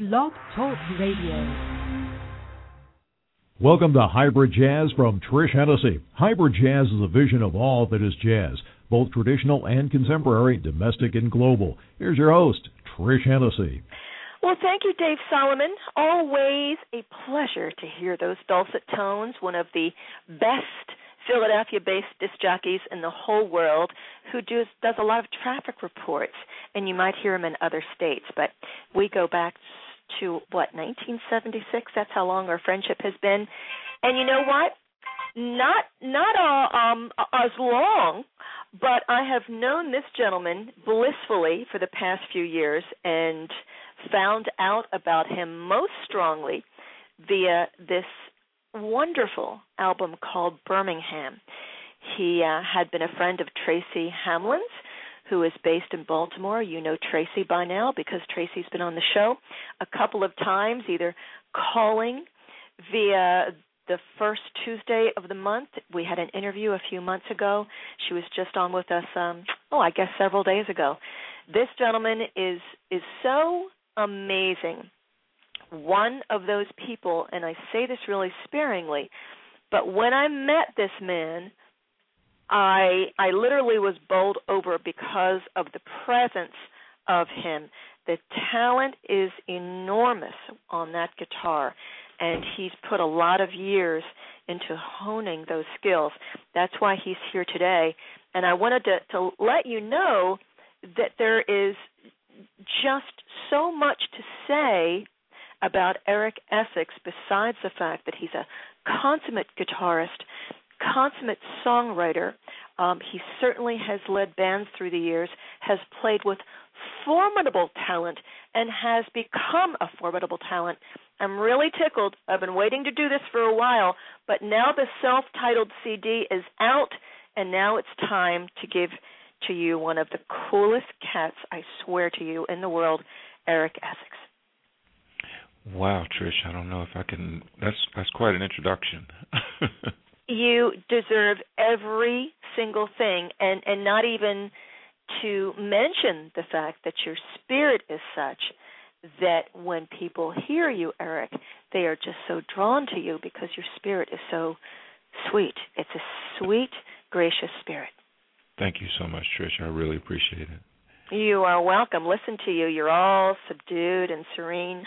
Blog Talk Radio. Welcome to Hybrid Jazz from Trish Hennessy. Hybrid Jazz is a vision of all that is jazz, both traditional and contemporary, domestic and global. Here's your host, Trish Hennessy. Well, thank you, Dave Solomon. Always a pleasure to hear those dulcet tones, one of the best Philadelphia-based disc jockeys in the whole world who does a lot of traffic reports, and you might hear him in other states. But we go back to, 1976? That's how long our friendship has been. And you know what? Not as long, but I have known this gentleman blissfully for the past few years and found out about him most strongly via this wonderful album called Birmingham. He had been a friend of Tracy Hamlin's, who is based in Baltimore. You know Tracy by now because Tracy's been on the show a couple of times, either calling via the first Tuesday of the month. We had an interview a few months ago. She was just on with us, I guess several days ago. This gentleman is so amazing. One of those people, and I say this really sparingly, but when I met this man, I literally was bowled over because of the presence of him. The talent is enormous on that guitar, and he's put a lot of years into honing those skills. That's why he's here today. And I wanted to let you know that there is just so much to say about Eric Essex besides the fact that he's a consummate guitarist, consummate songwriter. He certainly has led bands through the years, has played with formidable talent, and has become a formidable talent. I'm really tickled. I've been waiting to do this for a while, but now the self-titled CD is out, and now it's time to give to you one of the coolest cats, I swear to you, in the world, Eric Essex. Wow, Trish, I don't know if I can. That's quite an introduction. You deserve every single thing, and not even to mention the fact that your spirit is such that when people hear you, Eric, they are just so drawn to you because your spirit is so sweet. It's a sweet, gracious spirit. Thank you so much, Trish. I really appreciate it. You are welcome. Listen to you. You're all subdued and serene.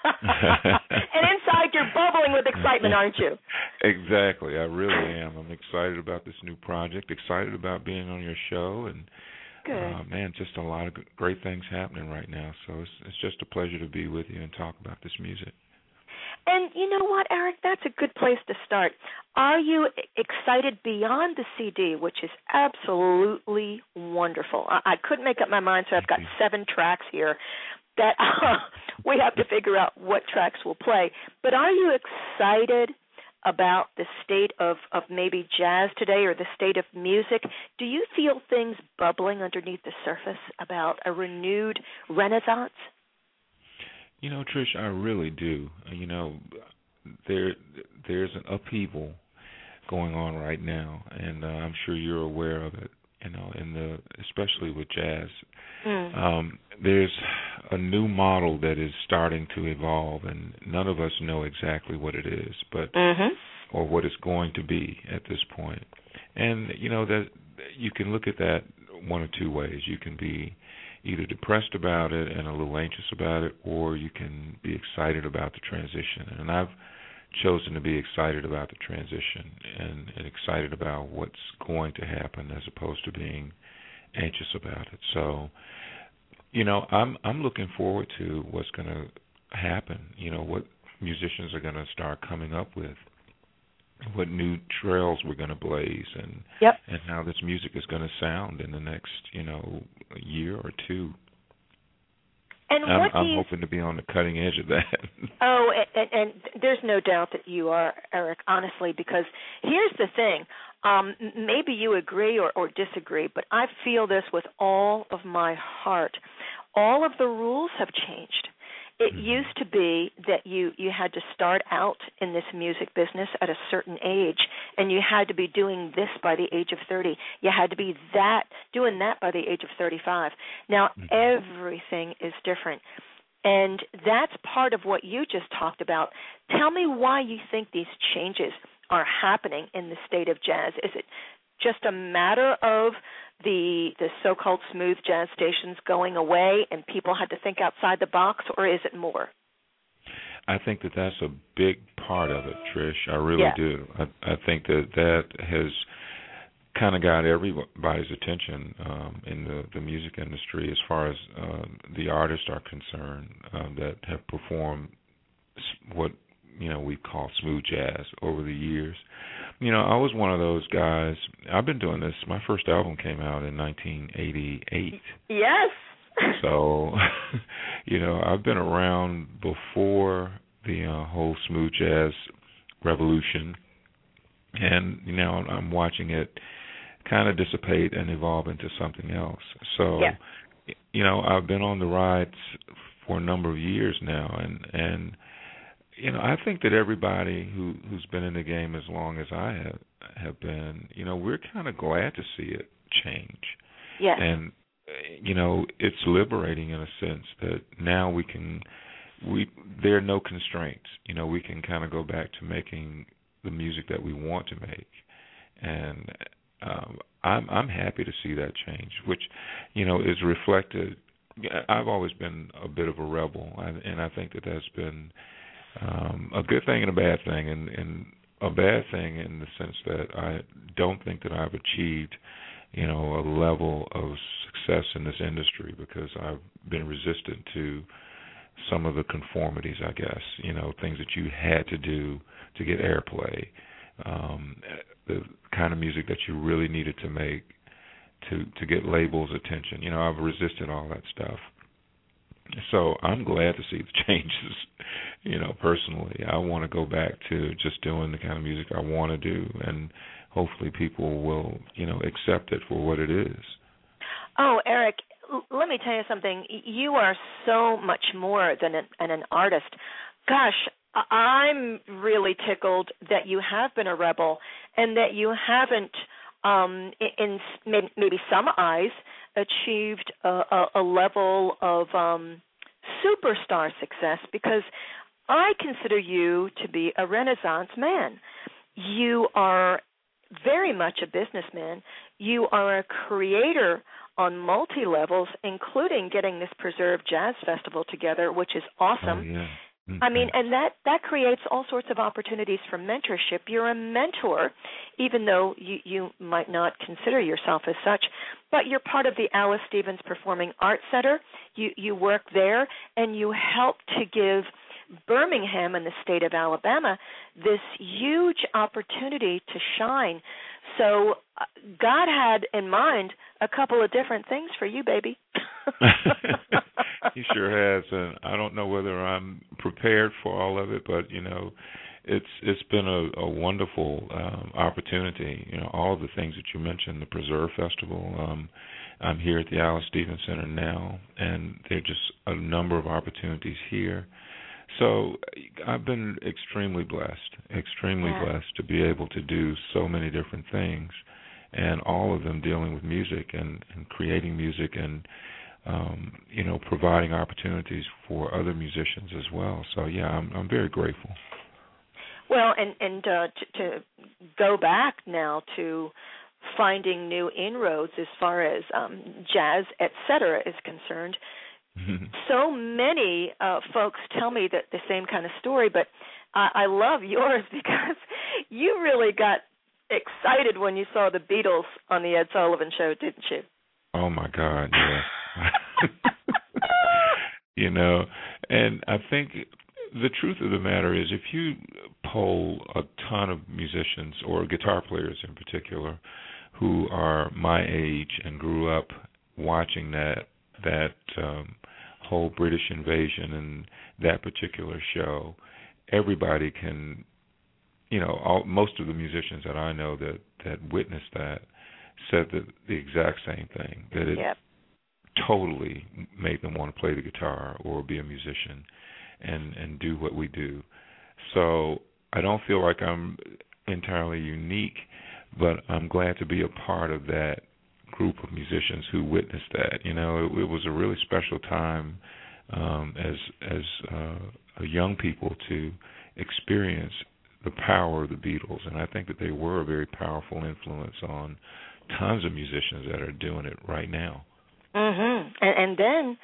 And inside you're bubbling with excitement, aren't you? Exactly. I really am. I'm excited about this new project, excited about being on your show, and man, just a lot of great things happening right now. So it's just a pleasure to be with you and talk about this music. And you know what, Eric? That's a good place to start. Are you excited beyond the CD, which is absolutely wonderful? I couldn't make up my mind, so I've got 7 tracks here that we have to figure out what tracks we'll play. But are you excited about the state of maybe jazz today or the state of music? Do you feel things bubbling underneath the surface about a renewed renaissance? You know, Trish, I really do. You know, there's an upheaval going on right now, and I'm sure you're aware of it. You know, especially with jazz, there's a new model that is starting to evolve, and none of us know exactly what it is, but or what it's going to be at this point. And you know that you can look at that one of two ways. You can be either depressed about it and a little anxious about it, or you can be excited about the transition. And I've chosen to be excited about the transition and excited about what's going to happen as opposed to being anxious about it. So, you know, I'm looking forward to what's going to happen, you know, what musicians are going to start coming up with, what new trails we're going to blaze, and how this music is going to sound in the next, you know, year or two. And I'm hoping to be on the cutting edge of that. Oh, and there's no doubt that you are, Eric, honestly, because here's the thing. Maybe you agree or disagree, but I feel this with all of my heart. All of the rules have changed. It used to be that you had to start out in this music business at a certain age, and you had to be doing this by the age of 30. You had to be doing that by the age of 35. Now everything is different. And that's part of what you just talked about. Tell me why you think these changes are happening in the state of jazz. Is it just a matter of the so-called smooth jazz stations going away and people had to think outside the box, or is it more? I think that that's a big part of it, Trish. I really do. I think that has kind of got everybody's attention in the music industry as far as the artists are concerned that have performed what we call smooth jazz over the years. I was one of those guys. I've been doing this. My first album came out in 1988. Yes. So, I've been around before the whole smooth jazz revolution, and I'm watching it kind of dissipate and evolve into something else. So, I've been on the rides for a number of years now, and I think that everybody who's been in the game as long as I have been, we're kind of glad to see it change. Yes. And it's liberating in a sense that now there are no constraints. We can kind of go back to making the music that we want to make, and I'm happy to see that change, which is reflected. I've always been a bit of a rebel, and I think that that's been a good thing and a bad thing, and a bad thing in the sense that I don't think that I've achieved a level of success in this industry because I've been resistant to some of the conformities, I guess, things that you had to do to get airplay, the kind of music that you really needed to make to get labels' attention. I've resisted all that stuff. So I'm glad to see the changes, personally. I want to go back to just doing the kind of music I want to do, and hopefully people will, accept it for what it is. Oh, Eric, let me tell you something. You are so much more than an artist. Gosh, I'm really tickled that you have been a rebel and that you haven't, in maybe some eyes, achieved a level of superstar success, because I consider you to be a Renaissance man. You are very much a businessman. You are a creator on multi-levels, including getting this Preserve Jazz Festival together, which is awesome. Oh, yeah. Mm-hmm. I mean, and that creates all sorts of opportunities for mentorship. You're a mentor, even though you might not consider yourself as such, but you're part of the Alice Stevens Performing Arts Center. You work there, and you help to give Birmingham and the state of Alabama this huge opportunity to shine. So God had in mind a couple of different things for you, baby. He sure has, and I don't know whether I'm prepared for all of it, but it's been a wonderful opportunity. All of the things that you mentioned, the Preserve Festival. I'm here at the Alice Stevens Center now, and there are just a number of opportunities here. So I've been extremely blessed to be able to do so many different things, and all of them dealing with music and creating music and providing opportunities for other musicians as well. So yeah, I'm very grateful. Well, and to go back now to finding new inroads as far as jazz, et cetera, is concerned. So many folks tell me that the same kind of story, but I love yours because you really got excited when you saw the Beatles on the Ed Sullivan Show, didn't you? Oh my God, yeah. And I think the truth of the matter is, if you poll a ton of musicians or guitar players in particular who are my age and grew up watching that whole British invasion and that particular show, everybody can, most of the musicians that I know that witnessed that said the exact same thing, that it totally made them want to play the guitar or be a musician and do what we do. So I don't feel like I'm entirely unique, but I'm glad to be a part of that group of musicians who witnessed that. It was a really special time as young people to experience the power of the Beatles, and I think that they were a very powerful influence on tons of musicians that are doing it right now. And then,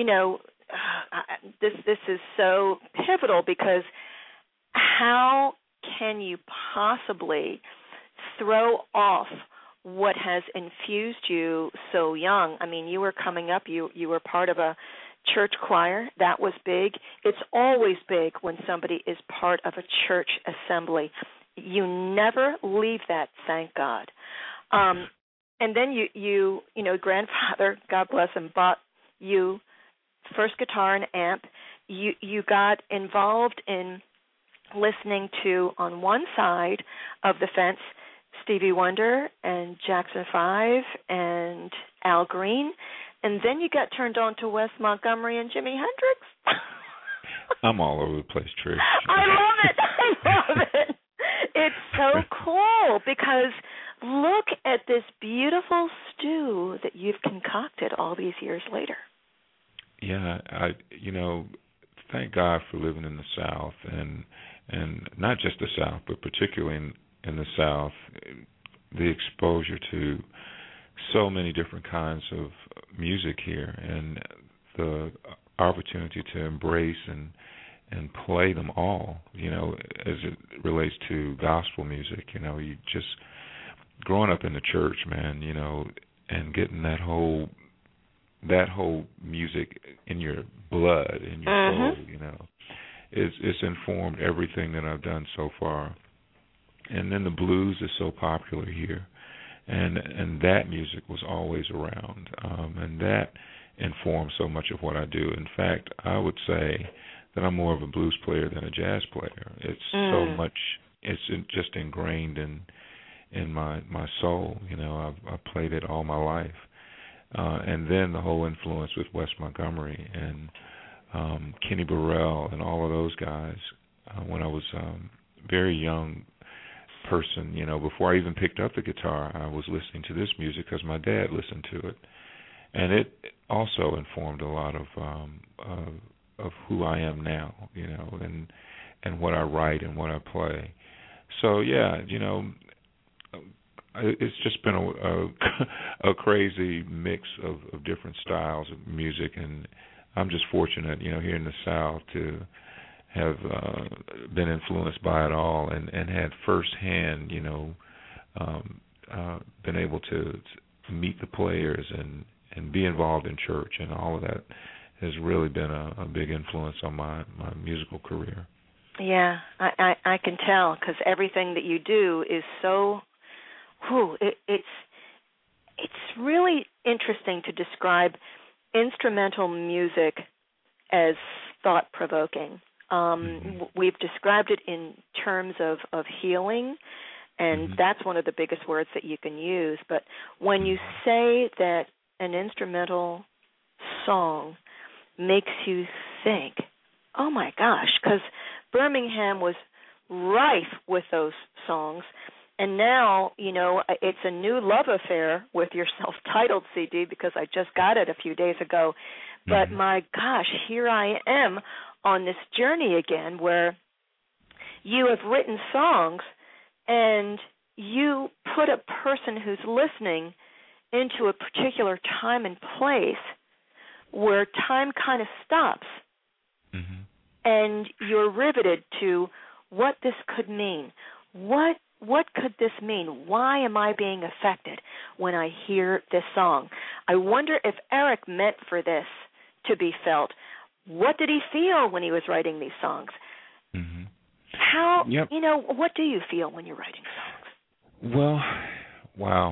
this is so pivotal, because how can you possibly throw off what has infused you so young? I mean, you were coming up, you were part of a church choir. That was big. It's always big when somebody is part of a church assembly. You never leave that, thank God. And then you grandfather, God bless him, bought you first guitar and amp. You got involved in listening to, on one side of the fence, Stevie Wonder and Jackson 5 and Al Green, and then you got turned on to Wes Montgomery and Jimi Hendrix. I'm all over the place, Trish. I love it. It's so cool, because look at this beautiful stew that you've concocted all these years later. Yeah, thank God for living in the South, and not just the South, but particularly in the South, the exposure to so many different kinds of music here, and the opportunity to embrace and play them all, as it relates to gospel music. You just growing up in the church, man, and getting that whole music in your blood, in your soul, it's informed everything that I've done so far. And then the blues is so popular here, and that music was always around, and that informs so much of what I do. In fact, I would say that I'm more of a blues player than a jazz player. It's so much, it's just ingrained in my soul. I've played it all my life. And then the whole influence with Wes Montgomery and Kenny Burrell and all of those guys. When I was very young person, before I even picked up the guitar, I was listening to this music because my dad listened to it, and it also informed a lot of who I am now, and what I write and what I play. So yeah, it's just been a crazy mix of different styles of music, and I'm just fortunate, here in the South, to have been influenced by it all, and had firsthand, been able to meet the players and be involved in church, and all of that has really been a big influence on my musical career. Yeah, I can tell, because everything that you do is so, it's really interesting to describe instrumental music as thought-provoking. We've described it in terms of healing, and that's one of the biggest words that you can use. But when you say that an instrumental song makes you think, oh my gosh, because Birmingham was rife with those songs, and now, it's a new love affair with your self-titled CD, because I just got it a few days ago. But my gosh, here I am on this journey again, where you have written songs and you put a person who's listening into a particular time and place where time kind of stops, and you're riveted to what this could mean. What could this mean? Why am I being affected when I hear this song? I wonder if Eric meant for this to be felt. What did he feel when he was writing these songs? How, what do you feel when you're writing songs? Well, wow.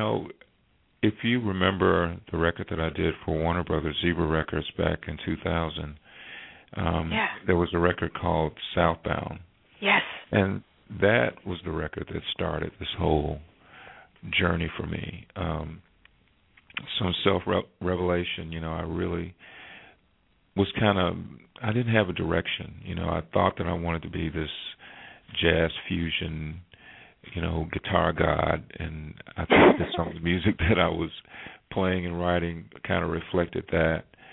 If you remember the record that I did for Warner Brothers Zebra Records back in 2000, there was a record called Southbound. Yes. And that was the record that started this whole journey for me. Some self-revelation, I really was I didn't have a direction. I thought that I wanted to be this jazz fusion, guitar god, and I think that some of the music that I was playing and writing kind of reflected that.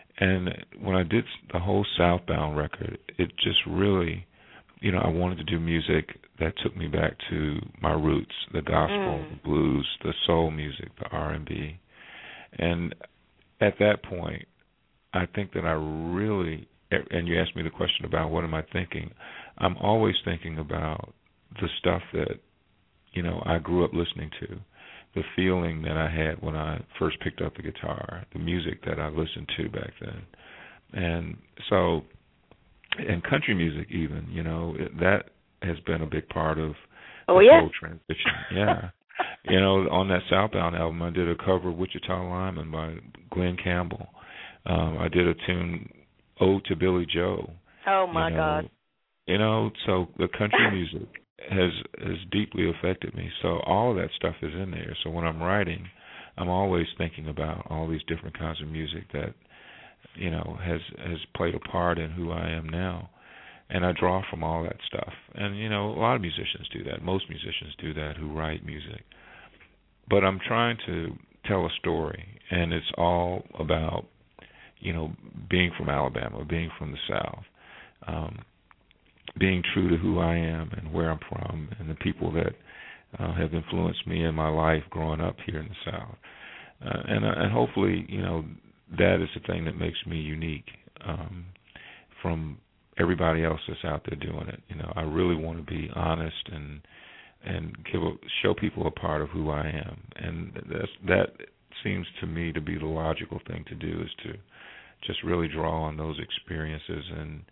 And when I did the whole Southbound record, it just really, I wanted to do music that took me back to my roots, the gospel, the blues, the soul music, the R&B. And at that point, I think that I really, and you asked me the question about what am I thinking, I'm always thinking about the stuff that, I grew up listening to, the feeling that I had when I first picked up the guitar, the music that I listened to back then. And so, and country music even, that has been a big part of the whole transition. Yeah. On that Southbound album, I did a cover of Wichita Lineman by Glenn Campbell. I did a tune, Ode to Billy Joe. Oh, my God. So the country music has deeply affected me. So all of that stuff is in there. So when I'm writing, I'm always thinking about all these different kinds of music that, has played a part in who I am now. And I draw from all that stuff. And, a lot of musicians do that. Most musicians do that who write music. But I'm trying to tell a story, and it's all about, being from Alabama, being from the South, being true to who I am and where I'm from and the people that have influenced me in my life growing up here in the South. And hopefully, that is the thing that makes me unique from everybody else that's out there doing it. I really want to be honest and show people a part of who I am, and that seems to me to be the logical thing to do, is to just really draw on those experiences and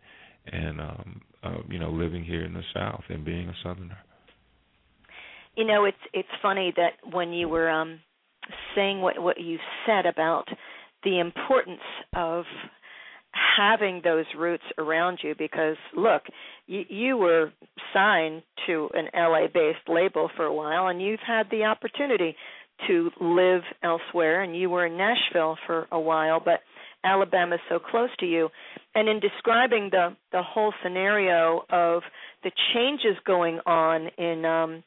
living here in the South and being a Southerner. It's funny that when you were saying what you said about the importance of having those roots around you, because look, you were signed to an LA-based label for a while, and you've had the opportunity to live elsewhere, and you were in Nashville for a while, but Alabama's so close to you. And in describing the whole scenario of the changes going on in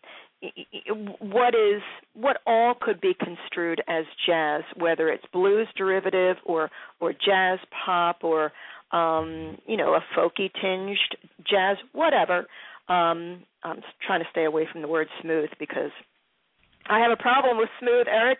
what all could be construed as jazz, whether it's blues derivative or jazz pop or a folky tinged jazz, whatever. I'm trying to stay away from the word smooth because I have a problem with smooth, Eric.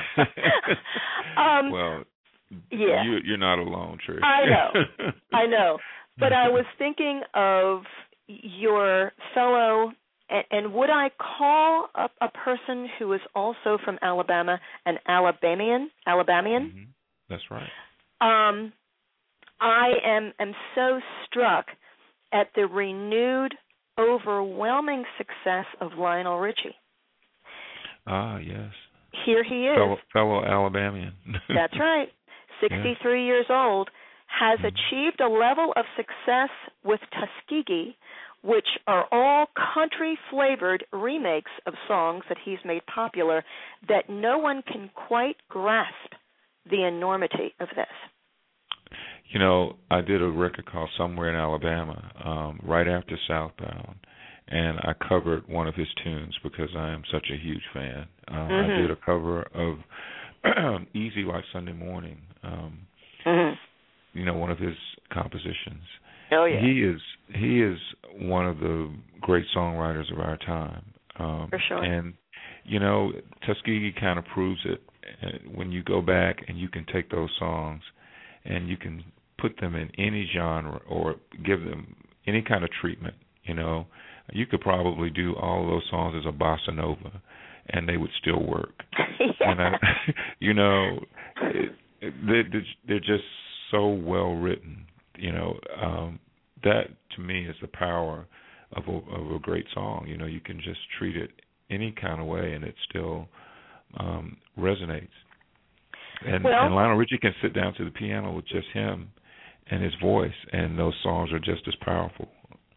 Well, yeah, you're not alone, Trish. I know. But I was thinking of your fellow. And would I call a person who is also from Alabama an Alabamian? Mm-hmm. That's right. I am so struck at the renewed, overwhelming success of Lionel Richie. Ah, yes. Here he is. Fellow Alabamian. That's right. 63 years old, has achieved a level of success with Tuskegee, which are all country-flavored remakes of songs that he's made popular, that no one can quite grasp the enormity of this. I did a record called Somewhere in Alabama right after Southbound, and I covered one of his tunes because I am such a huge fan. I did a cover of Easy Like Sunday Morning, one of his compositions. Oh, yeah. He is one of the great songwriters of our time. For sure. And, Tuskegee kind of proves it. When you go back and you can take those songs and you can put them in any genre or give them any kind of treatment, you could probably do all of those songs as a bossa nova and they would still work. Yeah. And they're just so well written. That to me is the power of a great song. You can just treat it any kind of way and it still resonates. And Lionel Richie can sit down to the piano with just him and his voice, and those songs are just as powerful.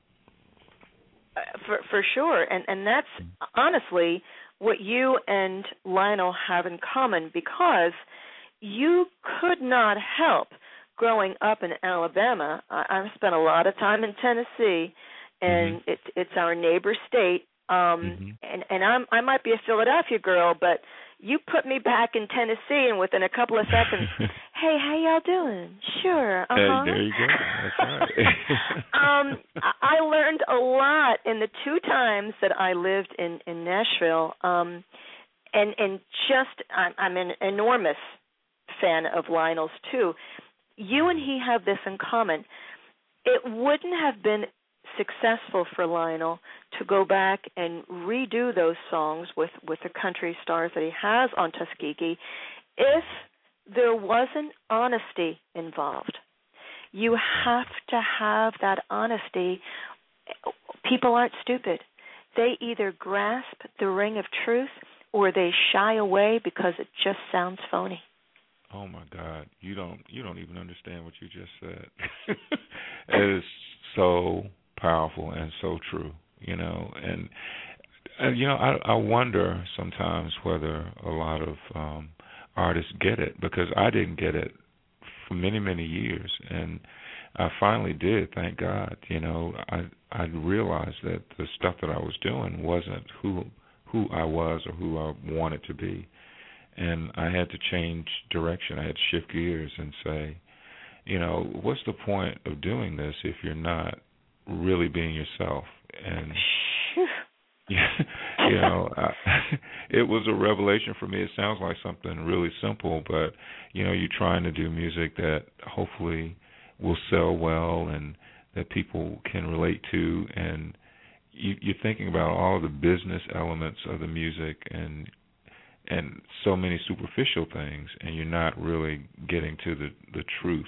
For sure, and that's honestly what you and Lionel have in common, because you could not help growing up in Alabama. I've spent a lot of time in Tennessee, and it's our neighbor state. And I might be a Philadelphia girl, but you put me back in Tennessee, and within a couple of seconds, hey, how y'all doing? Sure. Uh-huh. There you go. That's right. I learned a lot in the 2 times that I lived in Nashville, and just I'm an enormous fan of Lionel's too. You and he have this in common. It wouldn't have been successful for Lionel to go back and redo those songs with the country stars that he has on Tuskegee if there wasn't honesty involved. You have to have that honesty. People aren't stupid. They either grasp the ring of truth or they shy away because it just sounds phony. Oh my God, you don't even understand what you just said. It is so powerful and so true, and I wonder sometimes whether a lot of artists get it, because I didn't get it for many, many years, and I finally did, thank God. I realized that the stuff that I was doing wasn't who I was or who I wanted to be. And I had to change direction. I had to shift gears and say, what's the point of doing this if you're not really being yourself? And it was a revelation for me. It sounds like something really simple, but you're trying to do music that hopefully will sell well and that people can relate to, and you're thinking about all the business elements of the music and so many superficial things, and you're not really getting to the truth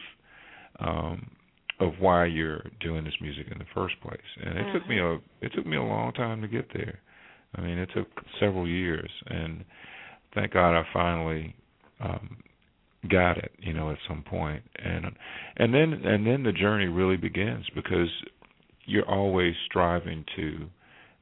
of why you're doing this music in the first place. And it took me a long time to get there. I mean, it took several years, and thank God I finally got it, at some point. And then the journey really begins, because you're always striving to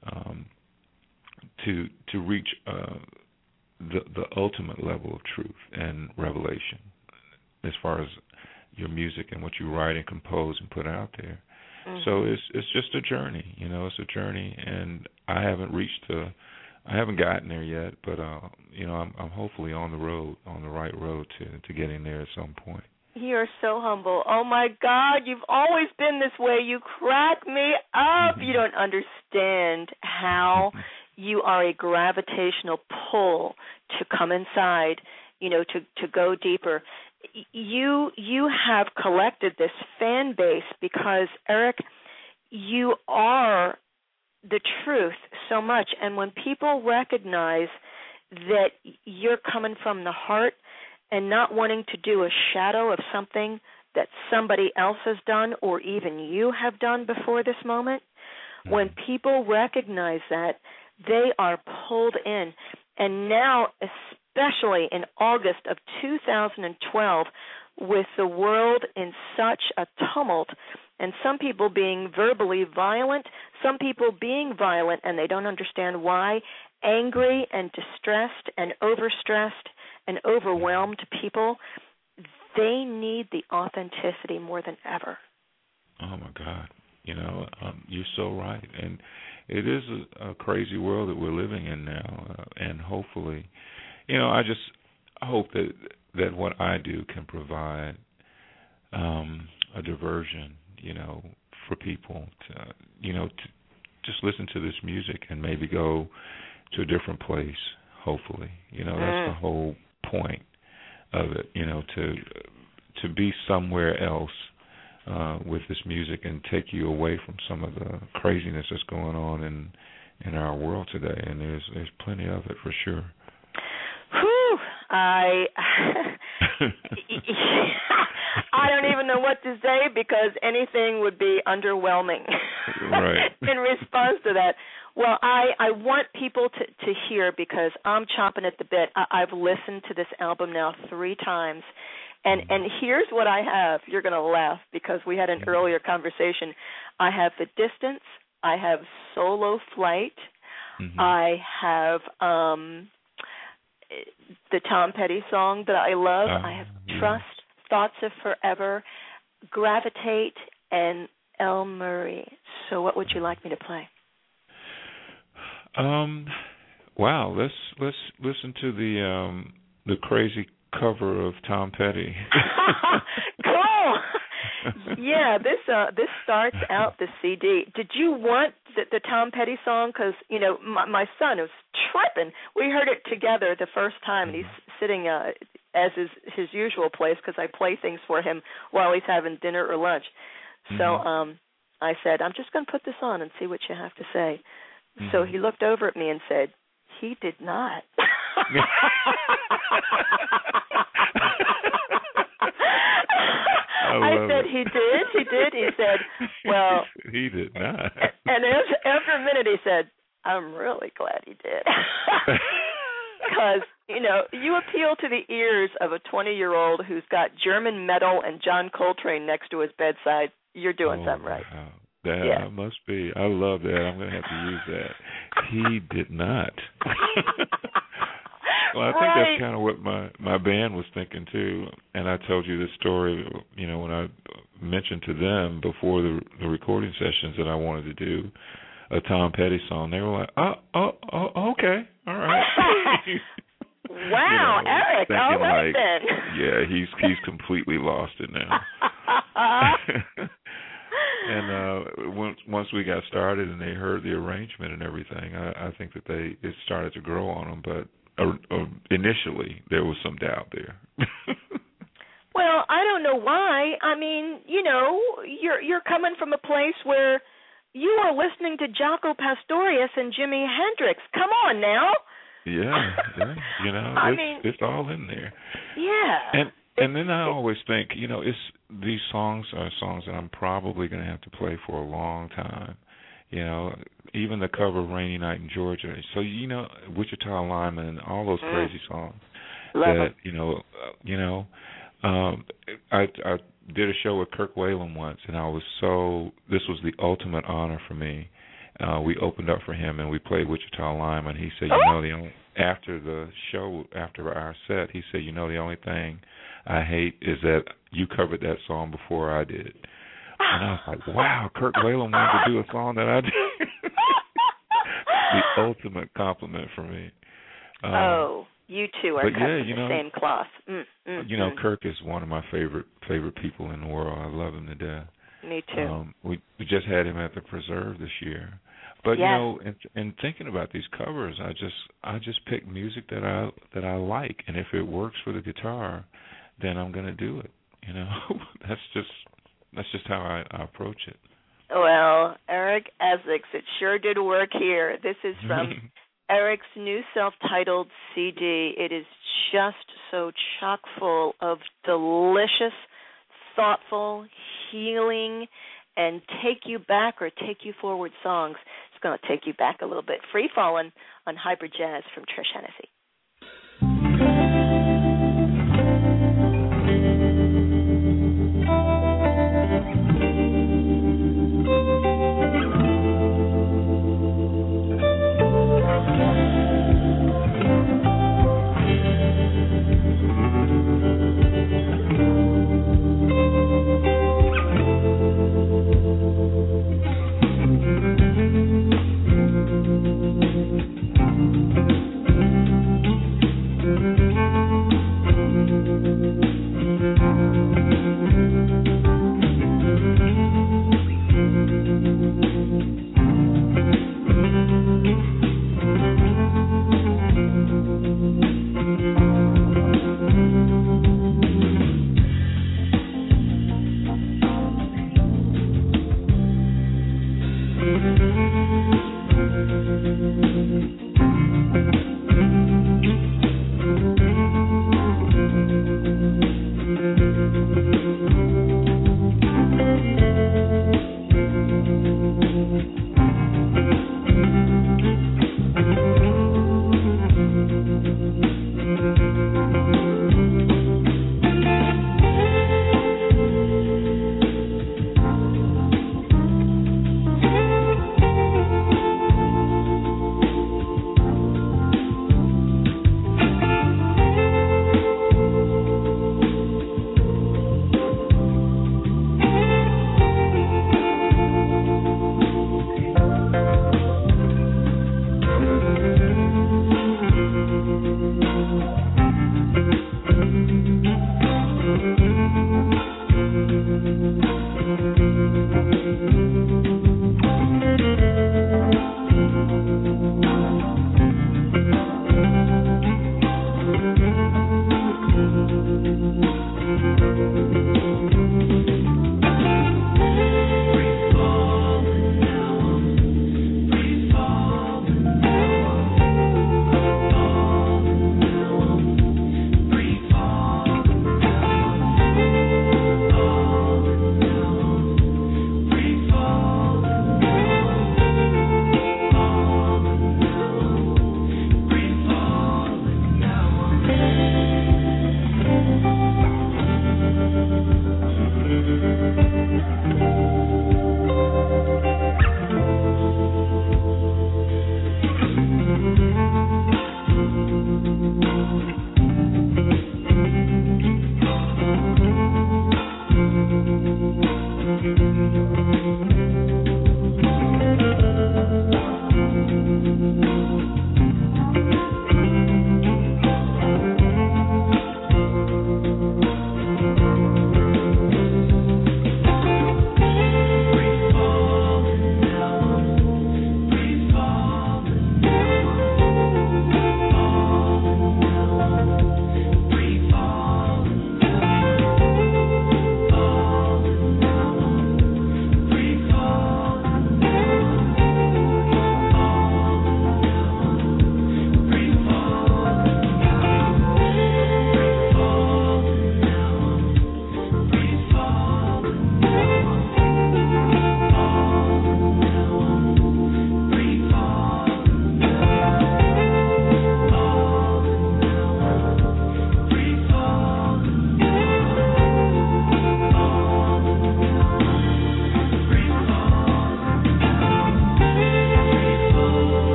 reach the ultimate level of truth and revelation as far as your music and what you write and compose and put out there. Mm-hmm. So it's just a journey, it's a journey, and I haven't gotten there yet, but I'm hopefully on the right road to getting there at some point. You're so humble. Oh my God, you've always been this way. You crack me up. You don't understand how you are a gravitational pull to come inside, to go deeper. You have collected this fan base because, Eric, you are the truth so much. And when people recognize that you're coming from the heart and not wanting to do a shadow of something that somebody else has done or even you have done before this moment, when people recognize that, they are pulled in. And now, especially in August of 2012, with the world in such a tumult, and some people being verbally violent, some people being violent and they don't understand why, angry and distressed and overstressed and overwhelmed people, they need the authenticity more than ever. Oh, my God. You're so right. And it is a crazy world that we're living in now. And hopefully, I just hope that what I do can provide a diversion, for people to just listen to this music and maybe go to a different place, hopefully. That's the whole point of it, to be somewhere else with this music and take you away from some of the craziness that's going on in our world today. And there's plenty of it for sure. Whew. I don't even know what to say, because anything would be underwhelming right. in response to that. Well, I want people to hear, because I'm chomping at the bit. I've listened to this album now 3 times, and here's what I have. You're going to laugh, because we had an earlier conversation. I have The Distance. I have Solo Flight. Mm-hmm. I have the Tom Petty song that I love. I have Trust, Thoughts of Forever, Gravitate, and El Murray. So what would you like me to play? Wow, let's listen to the crazy cover of Tom Petty. Cool. Yeah, this starts out the CD. Did you want the Tom Petty song? Because my son was tripping. We heard it together the first time, and he's sitting as is his usual place because I play things for him while he's having dinner or lunch. So I said, I'm just going to put this on and see what you have to say. So he looked over at me and said, he did not. I said, he did. He said, well. He did not. And after a minute he said, I'm really glad he did. Because, you appeal to the ears of a 20-year-old who's got German metal and John Coltrane next to his bedside. You're doing something right. Wow. That must be. I love that. I'm going to have to use that. He did not. Well, I think that's kind of what my band was thinking too. And I told you this story, when I mentioned to them before the recording sessions that I wanted to do a Tom Petty song. They were like, oh, okay, all right. Wow, Eric, all right then. Yeah, he's completely lost it now. And once we got started and they heard the arrangement and everything, I think that it started to grow on them. But initially, there was some doubt there. Well, I don't know why. I mean, you're coming from a place where you are listening to Jaco Pastorius and Jimi Hendrix. Come on now. Yeah. It's all in there. Yeah. And then I always think, these songs are songs that I'm probably going to have to play for a long time. Even the cover of Rainy Night in Georgia. So, Wichita Lineman and all those crazy songs. Love that, I did a show with Kirk Whalum once, and this was the ultimate honor for me. We opened up for him, and we played Wichita Lineman. He said, after the show, after our set, he said, the only thing I hate is that you covered that song before I did. And I was like, wow, Kirk Whalum wanted to do a song that I did. The ultimate compliment for me. You two are cut from the same cloth. Kirk is one of my favorite people in the world. I love him to death. Me too. We just had him at the Preserve this year. But in thinking about these covers, I just pick music that I like, and if it works for the guitar, then I'm going to do it. That's just how I approach it. Well, Eric Essex, it sure did work here. This is from Eric's new self-titled CD. It is just so chock full of delicious, thoughtful, healing, and take you back or take you forward songs. It's going to take you back a little bit. Free Fallin' on Hybrid Jazz from Trish Hennessy.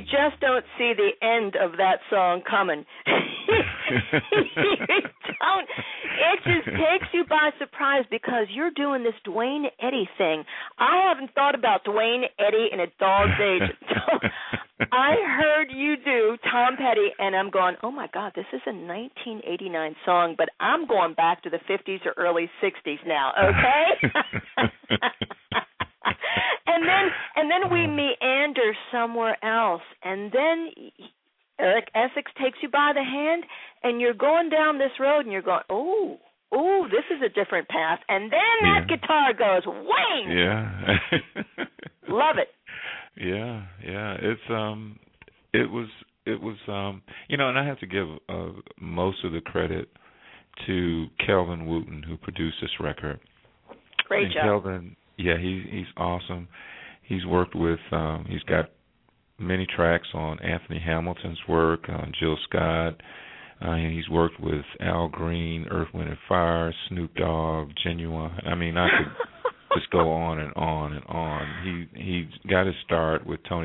just don't see the end of that song coming. Don't. It just takes you by surprise because you're doing this Dwayne Eddy thing. I haven't thought about Dwayne Eddy in a dog's age. So I heard you do Tom Petty, and I'm going, oh, my God, this is a 1989 song, but I'm going back to the 50s or early 60s now, okay? And then we meander somewhere else, and then Eric Essex takes you by the hand, and you're going down this road, and you're going, oh, this is a different path, and then that guitar goes, whang! Yeah. Love it. Yeah. It was and I have to give most of the credit to Kelvin Wooten, who produced this record. Great and job. Kelvin, he's awesome. He's worked with, he's got many tracks on Anthony Hamilton's work, on Jill Scott. He's worked with Al Green, Earth, Wind and Fire, Snoop Dogg, Genuine. I mean, I could just go on and on and on. He got his start with Tony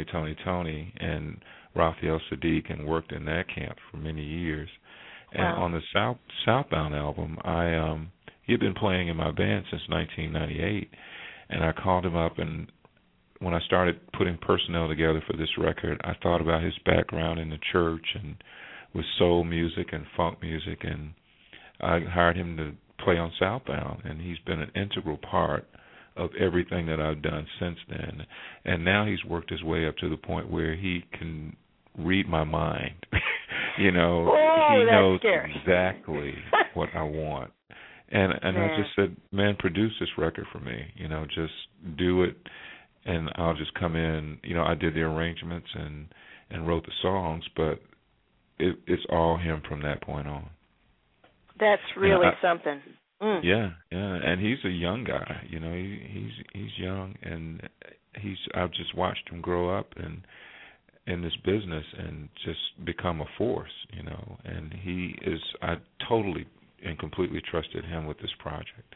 and Raphael Sadiq and worked in that camp for many years. And on the Southbound album, he had been playing in my band since 1998, and I called him up, and when I started putting personnel together for this record, I thought about his background in the church and with soul music and funk music, and I hired him to play on Southbound, and he's been an integral part of everything that I've done since then. And now he's worked his way up to the point where he can read my mind. He knows exactly what I want. And I just said, man, produce this record for me. Just do it, and I'll just come in. I did the arrangements and wrote the songs, but it's all him from that point on. That's really something. Mm. Yeah, and he's a young guy. He's young, and I've just watched him grow up and in this business and just become a force. And I totally and completely trusted him with this project.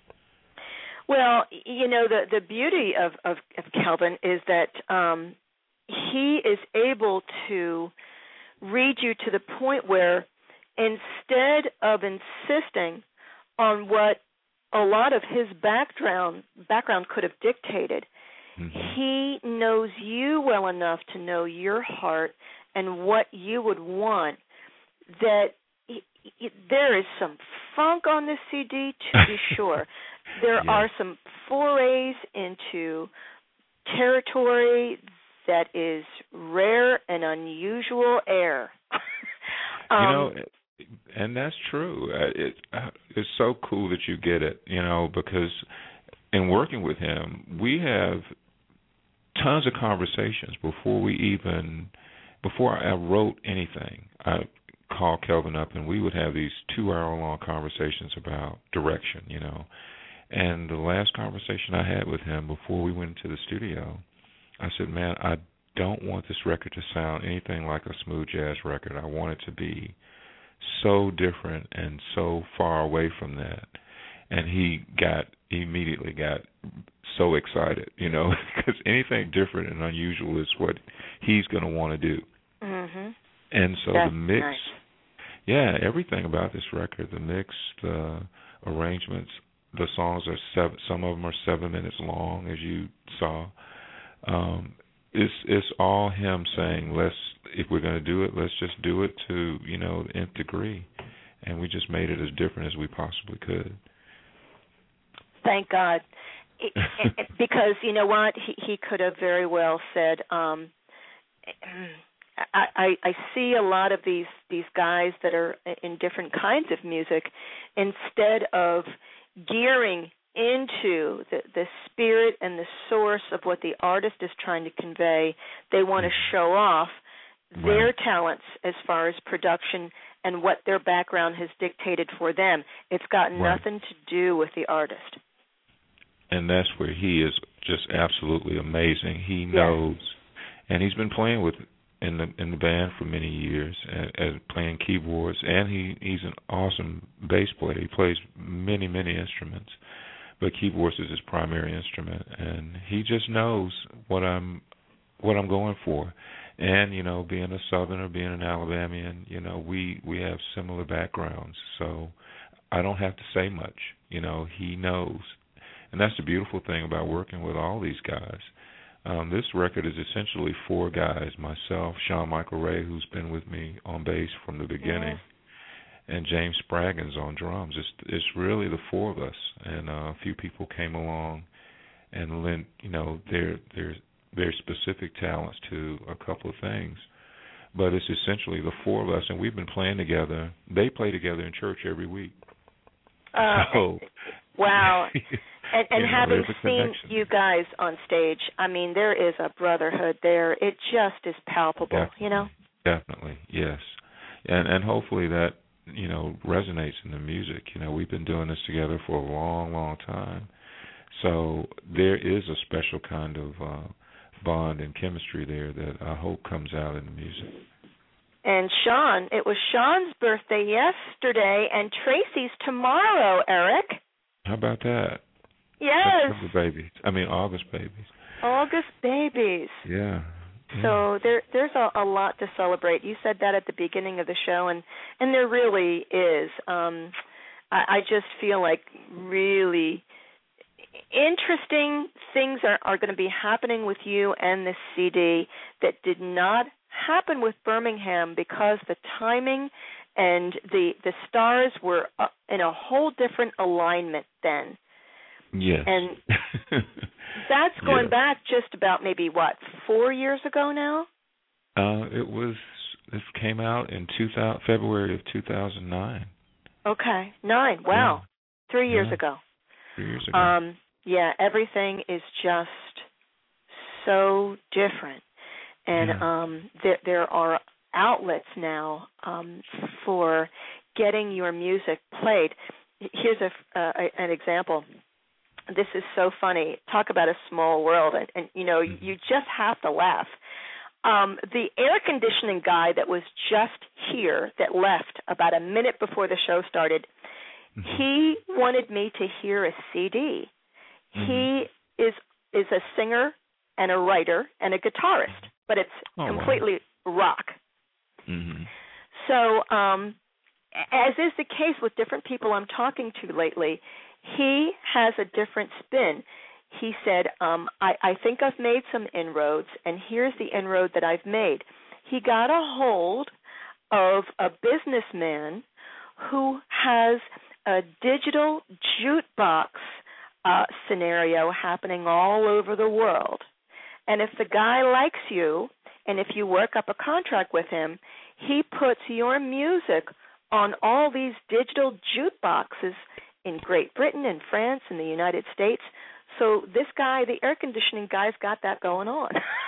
Well, the beauty of Kelvin is that he is able to read you to the point where instead of insisting on what a lot of his background could have dictated, he knows you well enough to know your heart and what you would want, that there is some funk on this CD, to be sure. There are some forays into territory that is rare and unusual air. And that's true. It's so cool that you get it, because in working with him, we have tons of conversations before I wrote anything. I called Kelvin up, and we would have these 2-hour-long conversations about direction, And the last conversation I had with him before we went into the studio, I said, man, I don't want this record to sound anything like a smooth jazz record. I want it to be so different and so far away from that. And he immediately got so excited, because anything different and unusual is what he's going to want to do. Mm-hmm. And so the mix, everything about this record, the mix, the arrangements, the songs are some of them are 7 minutes long, as you saw. It's all him saying, if we're going to do it, let's just do it to, the nth degree. And we just made it as different as we possibly could. Thank God. Because you know what? He could have very well said, I see a lot of these guys that are in different kinds of music, instead of gearing into the spirit and the source of what the artist is trying to convey, they want to show off their talents as far as production and what their background has dictated for them. It's got nothing to do with the artist. And that's where he is just absolutely amazing. He knows, and he's been playing in the band for many years, and playing keyboards, and he's an awesome bass player. He plays many instruments, but keyboards is his primary instrument, and he just knows what I'm going for. And, being a Southerner, being an Alabamian, we have similar backgrounds. So I don't have to say much. He knows. And that's the beautiful thing about working with all these guys. This record is essentially 4 guys: myself, Sean Michael Ray, who's been with me on bass from the beginning, and James Spraggins on drums. It's really the 4 of us, and a few people came along and lent their specific talents to a couple of things. But it's essentially the 4 of us, and we've been playing together. They play together in church every week. Wow. And having seen you guys on stage, I mean, there is a brotherhood there. It just is palpable, Definitely, yes. And hopefully that, resonates in the music. We've been doing this together for a long, long time. So there is a special kind of bond and chemistry there that I hope comes out in the music. And Sean, it was Sean's birthday yesterday and Tracy's tomorrow, Eric. How about that? Yes. August babies. August babies. Yeah. So there's a lot to celebrate. You said that at the beginning of the show, and there really is. I just feel like really interesting things are going to be happening with you and this CD that did not happen with Birmingham, because the timing and the stars were in a whole different alignment then. Yes. And that's going back just about maybe, 4 years ago now? This came out in February of 2009. Okay, 9. Wow. Yeah. 3 years ago. 3 years ago. Everything is just so different. And there are outlets now for getting your music played. Here's an example. This is so funny. Talk about a small world, and you just have to laugh. The air conditioning guy that was just here, that left about a minute before the show started, he wanted me to hear a CD. He is a singer and a writer and a guitarist, but it's completely rock. So, as is the case with different people I'm talking to lately, he has a different spin. He said, I think I've made some inroads, and here's the inroad that I've made. He got a hold of a businessman who has a digital jukebox scenario happening all over the world. And if the guy likes you, and if you work up a contract with him, he puts your music on all these digital jukeboxes in Great Britain and France and the United States. So this guy, the air conditioning guy's got that going on.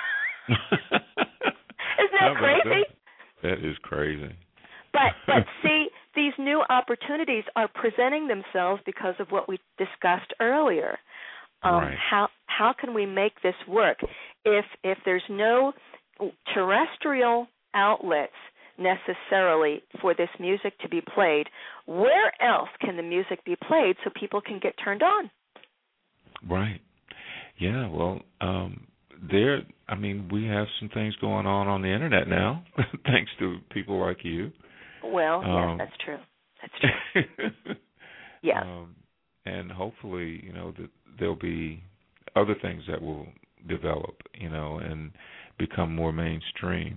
Isn't that crazy? That is crazy. But see, these new opportunities are presenting themselves because of what we discussed earlier. Right. How can we make this work? If there's no terrestrial outlets necessarily for this music to be played, where else can the music be played so people can get turned on? Right. Yeah, well, we have some things going on the internet now, thanks to people like you. Well, yeah, that's true. That's true. Yeah. And hopefully, that there'll be other things that will develop, and become more mainstream.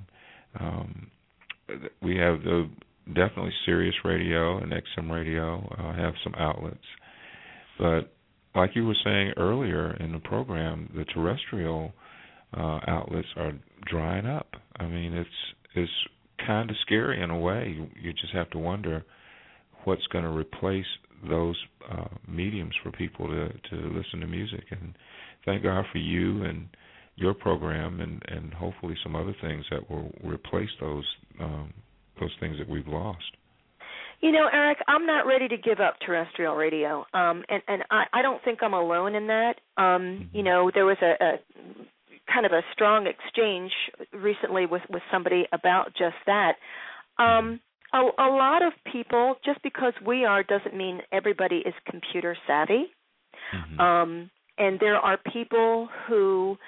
We have definitely Sirius Radio and XM Radio have some outlets. But like you were saying earlier in the program, the terrestrial outlets are drying up. I mean, it's kind of scary in a way. You just have to wonder what's going to replace those mediums for people to listen to music. And thank God for you and your program, and hopefully some other things that will replace those things that we've lost. Eric, I'm not ready to give up terrestrial radio, and I don't think I'm alone in that. There was a kind of a strong exchange recently with somebody about just that. A lot of people, just because we are, doesn't mean everybody is computer savvy. And there are people who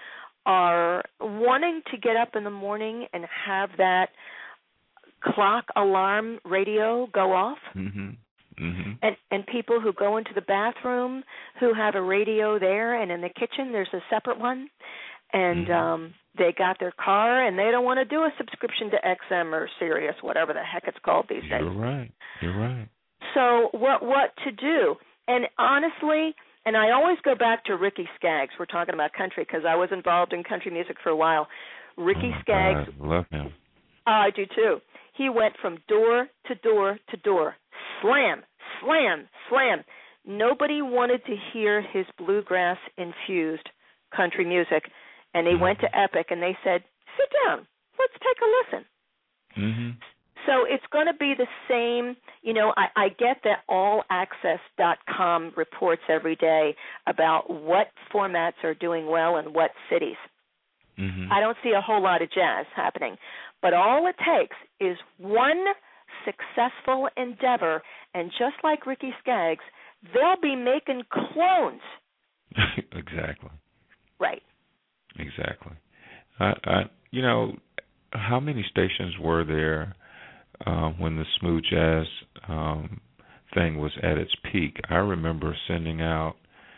are wanting to get up in the morning and have that clock alarm radio go off. Mhm. Mhm. And people who go into the bathroom who have a radio there, and in the kitchen there's a separate one, and they got their car and they don't want to do a subscription to XM or Sirius, whatever the heck it's called these days. You're right. You're right. So what to do? And honestly, and I always go back to Ricky Skaggs. We're talking about country because I was involved in country music for a while. Ricky Skaggs. God, love him. I do too. He went from door to door to door. Slam, slam, slam. Nobody wanted to hear his bluegrass-infused country music. And he went to Epic, and they said, sit down. Let's take a listen. Mm-hmm. So it's going to be the same. You know, I get that allaccess.com reports every day about what formats are doing well in what cities. Mm-hmm. I don't see a whole lot of jazz happening. But all it takes is one successful endeavor, and just like Ricky Skaggs, they'll be making clones. Exactly. Right. Exactly. You know, how many stations were there when the smooth jazz thing was at its peak? I remember sending out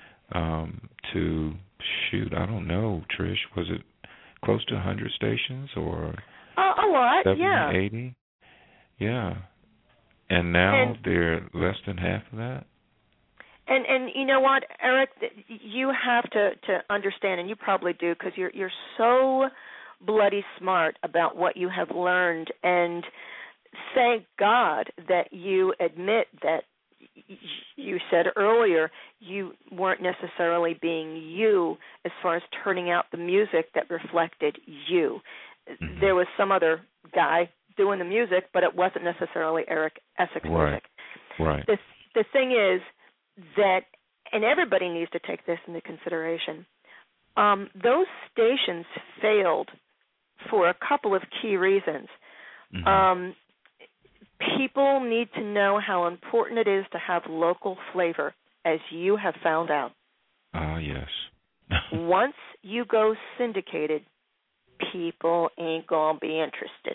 to I don't know, Trish, was it close to 100 stations or a lot, 70, yeah. 80? Yeah. And now they're less than half of that? And you know what, Eric, you have to understand, and you probably do, because you're so bloody smart about what you have learned, and thank God that you admit that you said earlier you weren't necessarily being you as far as turning out the music that reflected you. Mm-hmm. There was some other guy doing the music, but it wasn't necessarily Eric Essex music. Right. The thing is that, and everybody needs to take this into consideration, those stations failed for a couple of key reasons. Mm-hmm. People need to know how important it is to have local flavor, as you have found out. Yes. Once you go syndicated, people ain't going to be interested.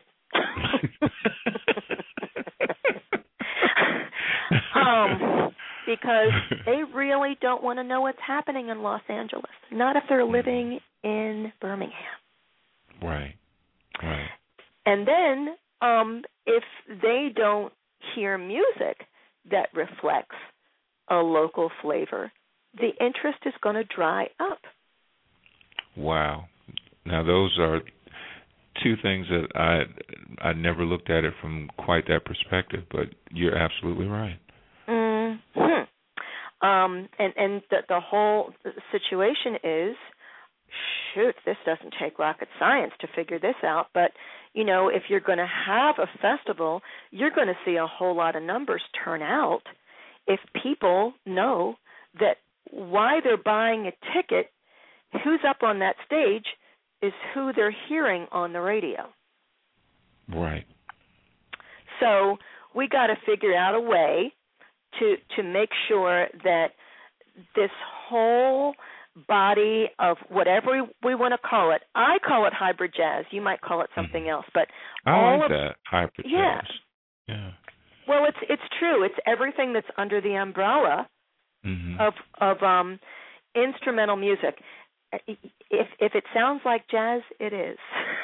Because they really don't want to know what's happening in Los Angeles, not if they're living in Birmingham. Right. And then if they don't hear music that reflects a local flavor, the interest is going to dry up. Wow. Now, those are two things that I never looked at it from quite that perspective, but you're absolutely right. Mm-hmm. And the whole situation is, shoot, this doesn't take rocket science to figure this out, but, you know, if you're going to have a festival, you're going to see a whole lot of numbers turn out if people know that why they're buying a ticket, who's up on that stage, is who they're hearing on the radio. Right. So we got to figure out a way to make sure that this whole body of whatever we want to call it, I call it hybrid jazz. You might call it something else, but I like that, hybrid jazz. Yeah. Well, it's true. It's everything that's under the umbrella of instrumental music. If it sounds like jazz, it is.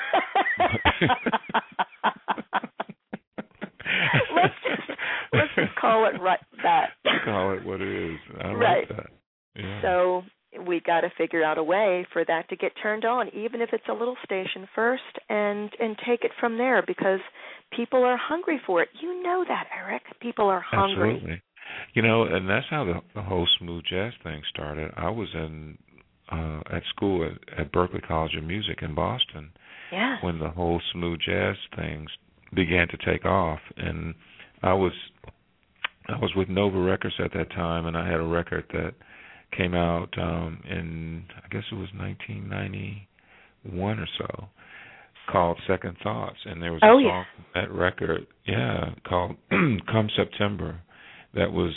Let's just call it that. Call it what it is. I like that. Yeah. So we got to figure out a way for that to get turned on, even if it's a little station first, and take it from there, because people are hungry for it. You know that, Eric. People are hungry. Absolutely. You know, and that's how the whole smooth jazz thing started. I was at school at Berklee College of Music in Boston when the whole smooth jazz things began to take off, and I was with Nova Records at that time, and I had a record that came out in, I guess it was 1991 or so, called Second Thoughts, and there was a song from that record, called Come September, that was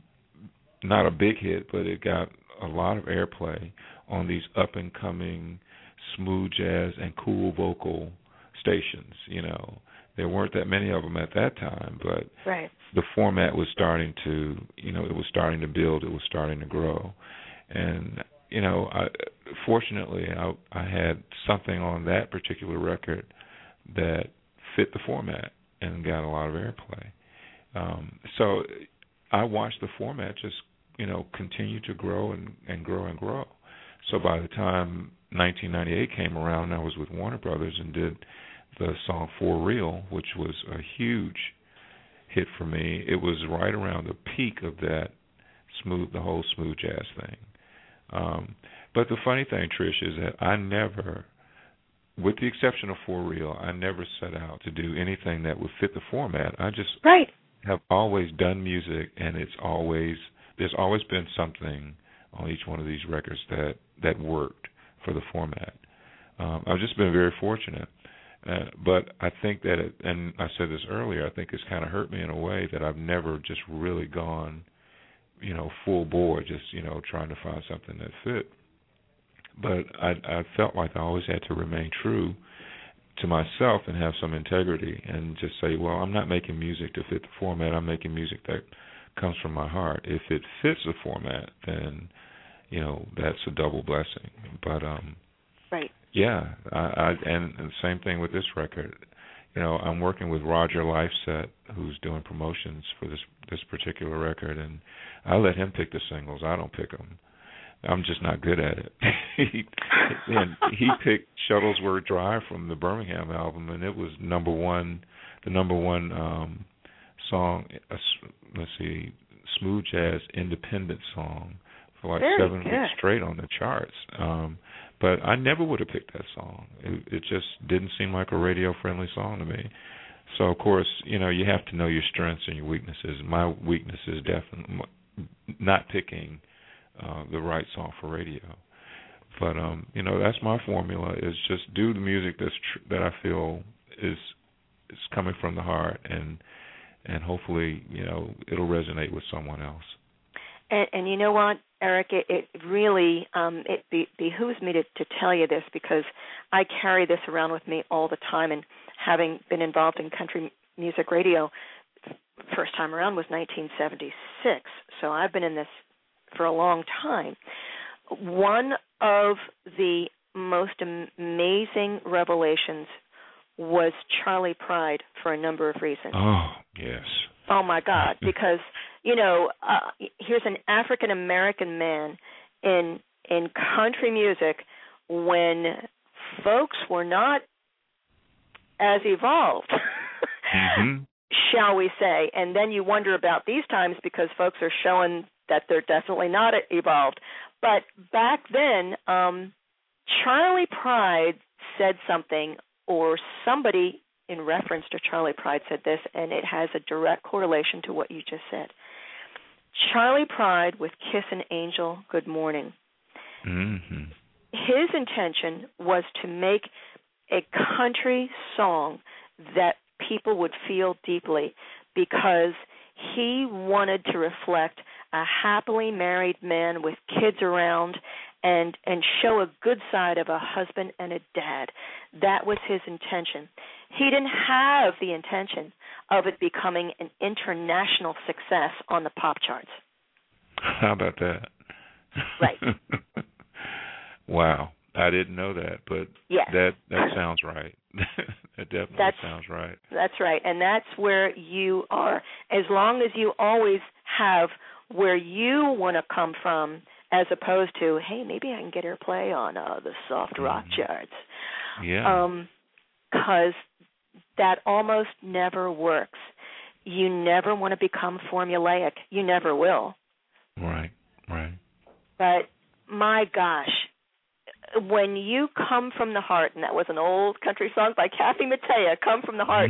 not a big hit, but it got a lot of airplay on these up-and-coming smooth jazz and cool vocal stations. There weren't that many of them at that time, but right. the format was starting to, it was starting to build, it was starting to grow. And, fortunately, I had something on that particular record that fit the format and got a lot of airplay. So I watched the format just, continue to grow and grow and grow. So by the time 1998 came around, I was with Warner Brothers and did the song For Real, which was a huge hit for me. It was right around the peak of that the whole smooth jazz thing. But the funny thing, Trish, is that I never, with the exception of For Real, I never set out to do anything that would fit the format. I just have always done music, and there's always been something on each one of these records that worked for the format. I've just been very fortunate. But I think that, and I said this earlier, I think it's kind of hurt me in a way that I've never just really gone, full bore, just, trying to find something that fit. But I felt like I always had to remain true to myself and have some integrity and just say, well, I'm not making music to fit the format. I'm making music that comes from my heart. If it fits the format, then, that's a double blessing. But, right. Yeah, and the same thing with this record. I'm working with Roger Lifeset, who's doing promotions for this particular record, and I let him pick the singles. I don't pick them. I'm just not good at it. He picked Shuttlesworth Drive from the Birmingham album, and it was the number one song. Let's see, smooth jazz independent song for like Very 7 good. weeks straight on the charts. But I never would have picked that song. It just didn't seem like a radio-friendly song to me. So, of course, you have to know your strengths and your weaknesses. My weakness is definitely not picking the right song for radio. But, that's my formula, is just do the music that I feel is coming from the heart, and hopefully, it'll resonate with someone else. And you know what, Eric, it really it behooves me to tell you this, because I carry this around with me all the time, and having been involved in country music radio, first time around was 1976, so I've been in this for a long time. One of the most amazing revelations was Charley Pride for a number of reasons. Oh, yes. Oh, my God, because, here's an African-American man in country music when folks were not as evolved, mm-hmm. shall we say. And then you wonder about these times because folks are showing that they're definitely not evolved. But back then, Charley Pride said something, or somebody in reference to Charley Pride said this, and it has a direct correlation to what you just said. Charley Pride with Kiss an Angel, Good Morning. Mm-hmm. His intention was to make a country song that people would feel deeply, because he wanted to reflect a happily married man with kids around and show a good side of a husband and a dad. That was his intention. He didn't have the intention of it becoming an international success on the pop charts. How about that? Right. Wow. I didn't know that, but yes. that sounds right. That definitely sounds right. That's right, and that's where you are. As long as you always have where you want to come from, as opposed to, hey, maybe I can get airplay on the soft rock charts. Yeah. Because that almost never works. You never want to become formulaic. You never will. Right. But my gosh, when you come from the heart, and that was an old country song by Kathy Mattea, Come From the Heart,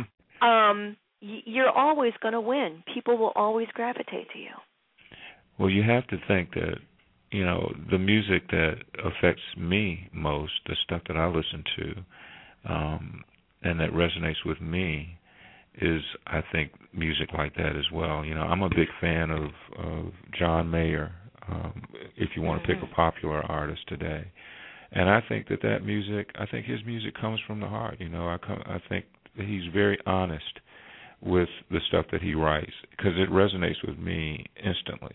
you're always going to win. People will always gravitate to you. Well, you have to think that, the music that affects me most, the stuff that I listen to, and that resonates with me, is, I think, music like that as well. I'm a big fan of John Mayer, if you want to pick a popular artist today. And I think that music, I think his music comes from the heart. I think that he's very honest with the stuff that he writes because it resonates with me instantly.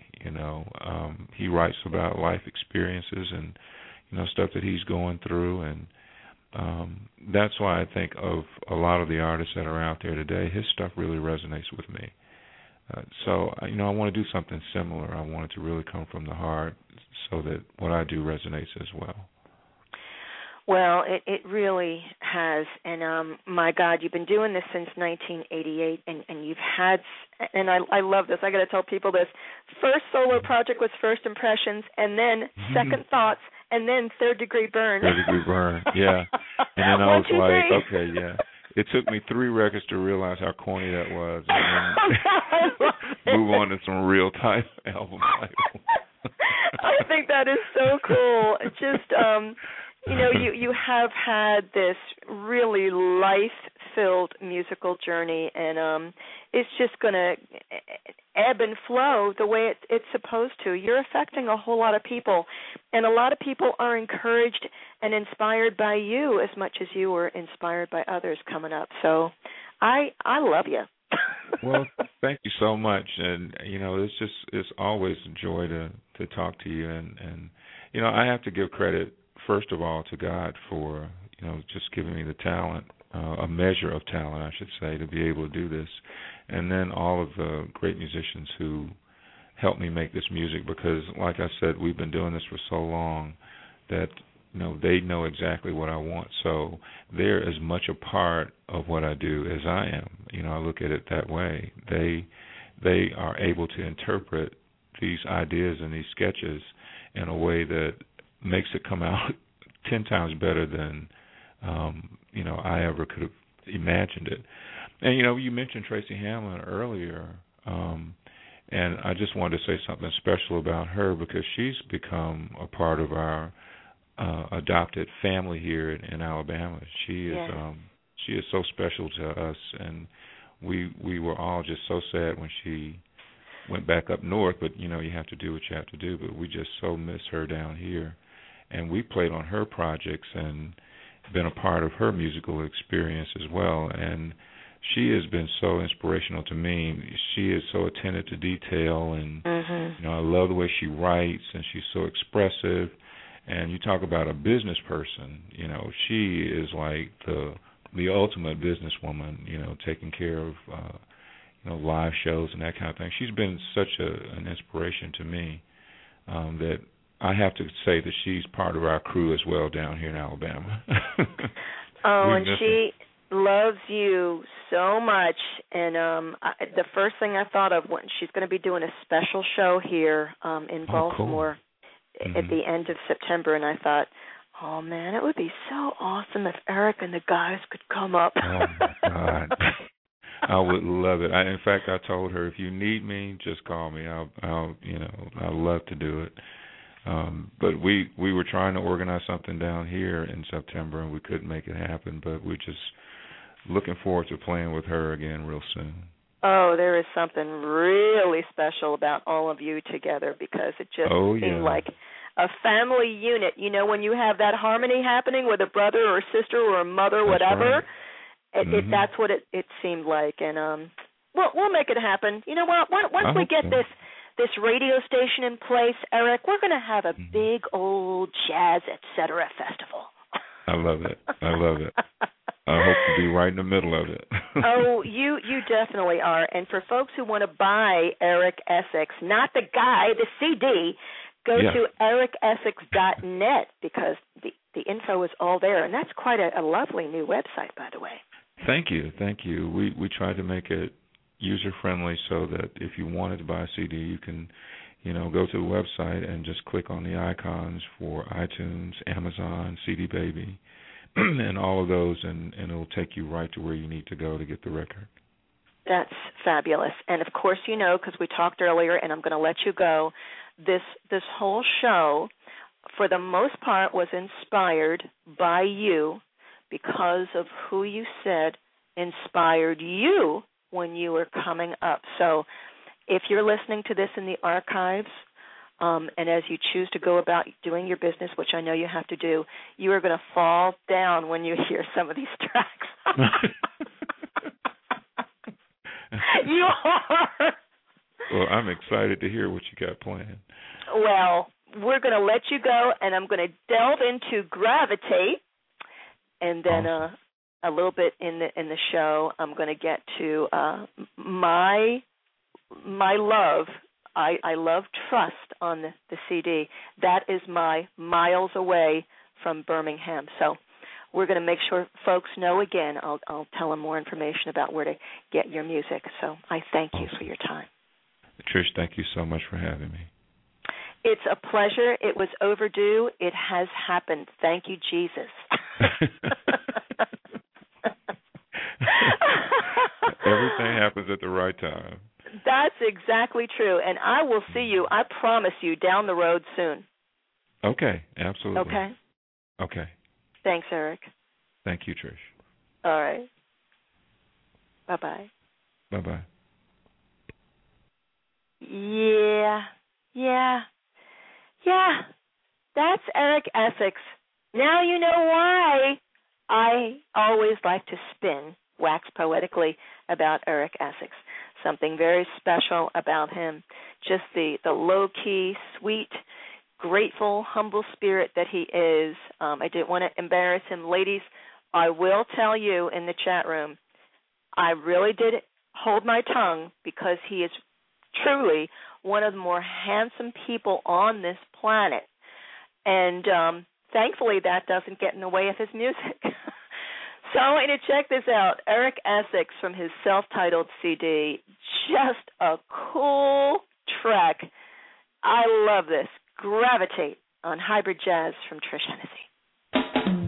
He writes about life experiences and stuff that he's going through, and that's why I think of a lot of the artists that are out there today. His stuff really resonates with me. So I want to do something similar. I want it to really come from the heart, so that what I do resonates as well. Well, it really has, and my God, you've been doing this since 1988, and you've had, and I love this. I got to tell people this. First solo project was First Impressions, and then Second Thoughts, and then Third Degree Burn. Third Degree Burn, yeah. And then I was like, okay, yeah. It took me 3 records to realize how corny that was, and then move on to some real type album titles. I think that is so cool. Just you have had this really life-filled musical journey, and it's just going to ebb and flow the way it's supposed to. You're affecting a whole lot of people, and a lot of people are encouraged and inspired by you as much as you were inspired by others coming up. So I love you. Well, thank you so much, and it's always a joy to talk to you, and I have to give credit first of all to God for just giving me the talent, a measure of talent, I should say, to be able to do this, and then all of the great musicians who helped me make this music, because like I said, we've been doing this for so long that they know exactly what I want, so they're as much a part of what I do as I am. I look at it that way. They are able to interpret these ideas and these sketches in a way that makes it come out 10 times better than I ever could have imagined it. And you mentioned Tracy Hamlin earlier, and I just wanted to say something special about her, because she's become a part of our adopted family here in Alabama. She is so special to us, and we were all just so sad when she went back up north, but you have to do what you have to do, but we just so miss her down here. And we played on her projects and been a part of her musical experience as well, and she has been so inspirational to me. She is so attentive to detail, and I love the way she writes, and she's so expressive. And you talk about a business person, she is like the ultimate businesswoman, taking care of live shows and that kind of thing. She's been such an inspiration to me that I have to say that she's part of our crew as well down here in Alabama. And she loves you so much. And the first thing I thought of when she's going to be doing a special show here in Baltimore at the end of September, and I thought, oh man, it would be so awesome if Eric and the guys could come up. Oh my God. I would love it. In fact, I told her, if you need me, just call me. I'd love to do it. But we were trying to organize something down here in September, and we couldn't make it happen. But we're just looking forward to playing with her again real soon. Oh, there is something really special about all of you together, because it just seemed like a family unit. When you have that harmony happening with a brother or a sister or a mother, whatever. Right. That's what it seemed like, and we'll make it happen. You know what? Once we get this radio station in place, Eric, we're going to have a big old jazz etc. festival. I love it. I hope to be right in the middle of it. Oh, you definitely are. And for folks who want to buy Eric Essex, not the guy, the CD, go to ericessex.net, because the info is all there, and that's quite a lovely new website, by the way. Thank you. We try to make it user-friendly so that if you wanted to buy a CD, you can, go to the website and just click on the icons for iTunes, Amazon, CD Baby, and all of those, and it'll take you right to where you need to go to get the record. That's fabulous. And, of course, because we talked earlier, and I'm going to let you go, this whole show, for the most part, was inspired by you, because of who you said inspired you when you were coming up. So if you're listening to this in the archives, And as you choose to go about doing your business, which I know you have to do, you are going to fall down when you hear some of these tracks. You are. Well, I'm excited to hear what you got planned. Well, we're going to let you go, and I'm going to delve into Gravitate, and then Awesome. A little bit in the show, I'm going to get to my love. I love Trust on the CD. That is my Miles Away from Birmingham. So we're going to make sure folks know again. I'll tell them more information about where to get your music. So I thank you for your time. Trish, thank you so much for having me. It's a pleasure. It was overdue. It has happened. Thank you, Jesus. Everything happens at the right time. That's exactly true. And I will see you, I promise you, down the road soon. Okay, absolutely. Okay? Okay. Thanks, Eric. Thank you, Trish. All right. Bye-bye. Bye-bye. Yeah. That's Eric Essex. Now you know why I always like to spin, wax poetically, about Eric Essex. Something very special about him. Just the low-key, sweet, grateful, humble spirit that he is. I didn't want to embarrass him. Ladies, I will tell you in the chat room, I really did hold my tongue because he is truly one of the more handsome people on this planet. And thankfully that doesn't get in the way of his music. So I want you to check this out. Eric Essex from his self-titled CD. Just a cool track. I love this. Gravitate on Hybrid Jazz from Trish Hennessy.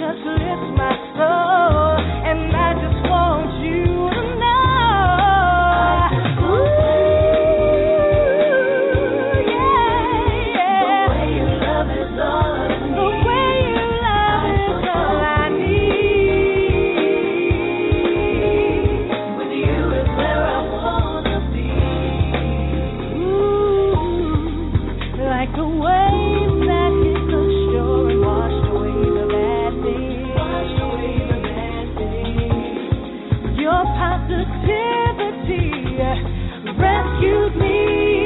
just lifts my soul, and I just want you to know. Ooh, yeah. The way you love is all I need. The way you love is all I need. With you is where I wanna be. Ooh, like the wave that hit the shore and washed away the bad things. Washed away the bad things. Your positivity rescued me.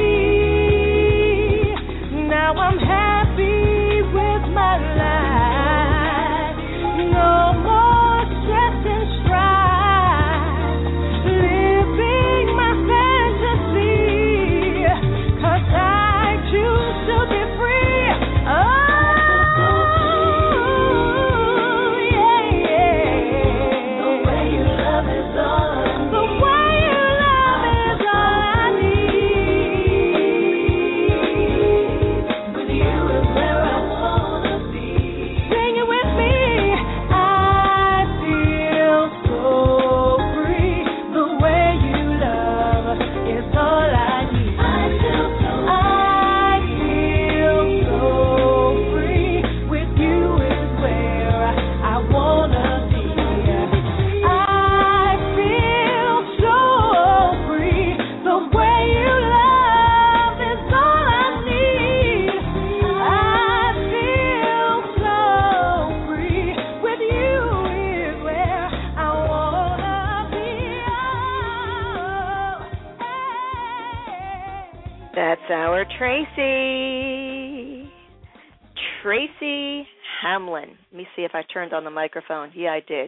Now I'm happy with my life. No more stress and strife. Living my fantasy. 'Cause I choose to be free. Oh, yeah, yeah. The way you love is all I need. The way you love is all I need. With you is where I wanna be. Sing it with me. I feel so free. The way you love is all I need. I feel so free. With you is where I wanna be. I feel so free. The way you love is all I need. I feel so free. With you is where I wanna be. Oh, hey. That's our Tracy. Tracy Hamlin. Let me see if I turned on the microphone. Yeah, I did.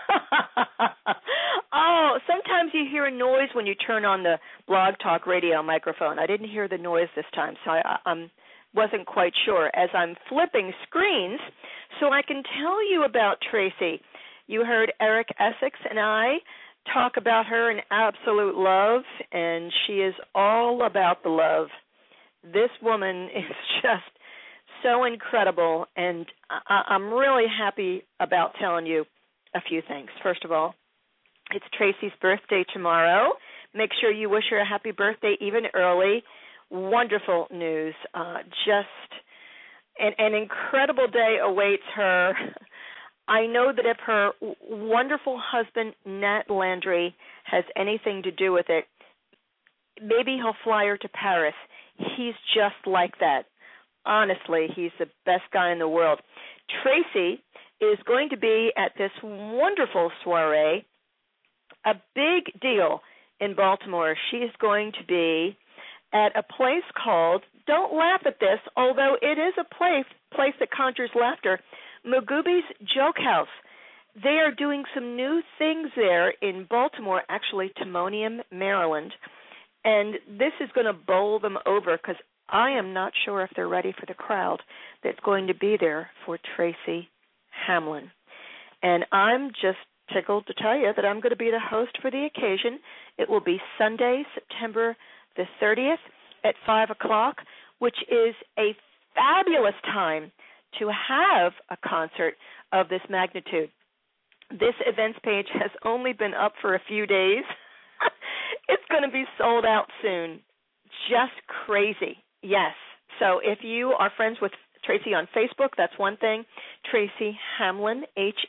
Oh, sometimes you hear a noise when you turn on the Blog Talk Radio microphone. I didn't hear the noise this time, so I wasn't quite sure. As I'm flipping screens, so I can tell you about Tracy. You heard Eric Essex and I talk about her in Absolute Love, and she is all about the love. This woman is just so incredible, and I'm really happy about telling you a few things. First of all, it's Tracy's birthday tomorrow. Make sure you wish her a happy birthday even early. Wonderful news. Just an incredible day awaits her. I know that if her wonderful husband, Nat Landry, has anything to do with it, maybe he'll fly her to Paris. He's just like that. Honestly, he's the best guy in the world. Tracy is going to be at this wonderful soiree, a big deal in Baltimore. She is going to be at a place called, don't laugh at this, although it is a place that conjures laughter, Magooby's Joke House. They are doing some new things there in Baltimore, actually Timonium, Maryland, and this is going to bowl them over because I am not sure if they're ready for the crowd that's going to be there for Tracy Hamlin. And I'm just tickled to tell you that I'm going to be the host for the occasion. It will be Sunday, September the 30th at 5 o'clock, which is a fabulous time to have a concert of this magnitude. This events page has only been up for a few days. It's going to be sold out soon. Just crazy. Yes. So if you are friends with Tracy on Facebook, that's one thing. Tracy Hamlin,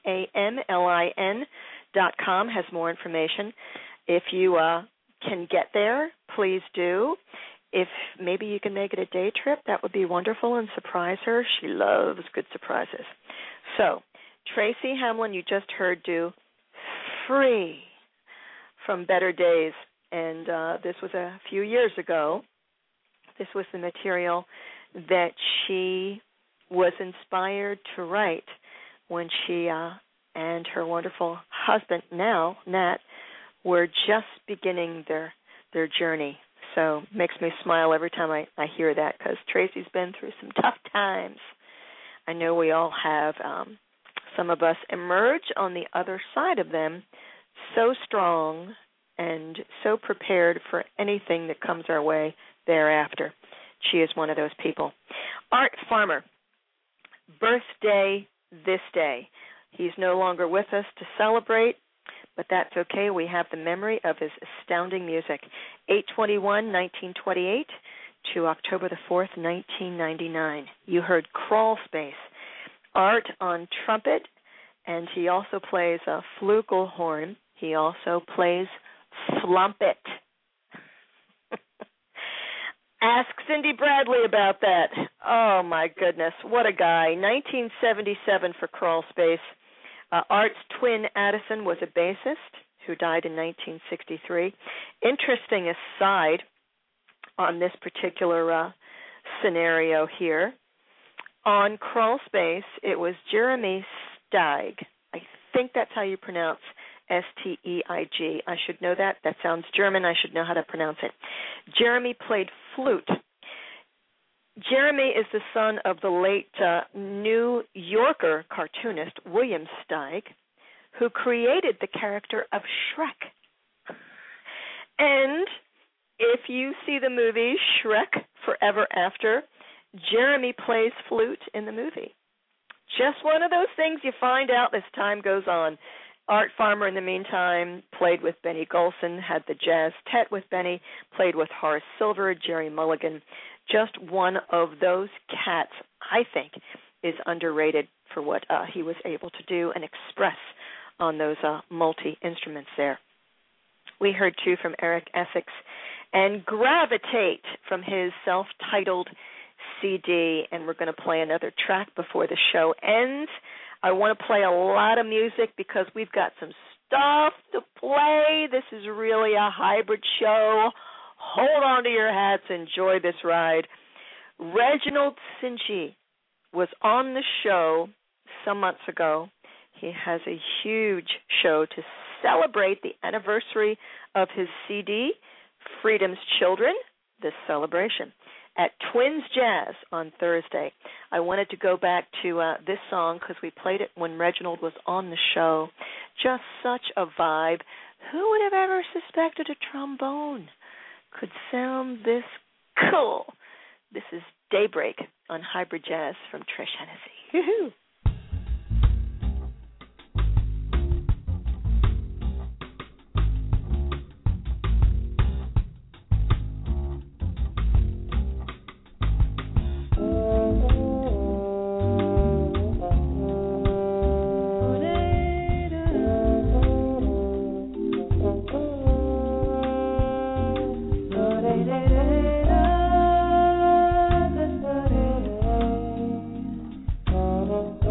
HAMLIN.com has more information. If you can get there, please do. If maybe you can make it a day trip, that would be wonderful, and surprise her. She loves good surprises. So, Tracy Hamlin, you just heard, do Free from Better Days. And this was a few years ago. This was the material that she was inspired to write when she and her wonderful husband, now Nat, were just beginning their journey. So it makes me smile every time I hear that, because Tracy's been through some tough times. I know we all have. Some of us emerge on the other side of them so strong and so prepared for anything that comes our way thereafter. She is one of those people. Art Farmer, birthday this day. He's no longer with us to celebrate, but that's okay. We have the memory of his astounding music. 8/21/1928 to October the 4th, 1999. You heard Crawl Space, Art on trumpet, and he also plays a flugelhorn. He also plays flumpet. Ask Cindy Bradley about that. Oh, my goodness. What a guy. 1977 for Crawl Space. Art's twin Addison was a bassist who died in 1963. Interesting aside on this particular scenario here. On Crawl Space, it was Jeremy Steig. I think that's how you pronounce Steig. I should know that. That sounds German. I should know how to pronounce it. Jeremy played flute. Jeremy is the son of the late New Yorker cartoonist William Steig, who created the character of Shrek. And if you see the movie Shrek Forever After, Jeremy plays flute in the movie. Just one of those things you find out as time goes on. Art Farmer, in the meantime, played with Benny Golson, had the jazz tet with Benny, played with Horace Silver, Jerry Mulligan. Just one of those cats, I think, is underrated for what he was able to do and express on those multi-instruments there. We heard, too, from Eric Essex and Gravitate from his self-titled CD, and we're going to play another track before the show ends. I want to play a lot of music because we've got some stuff to play. This is really a hybrid show. Hold on to your hats. Enjoy this ride. Reginald Sinji was on the show some months ago. He has a huge show to celebrate the anniversary of his CD, Freedom's Children, this celebration, at Twins Jazz on Thursday. I wanted to go back to this song because we played it when Reginald was on the show. Just such a vibe. Who would have ever suspected a trombone could sound this cool? This is Daybreak on Hybrid Jazz from Trish Hennessy. Woo-hoo. Oh,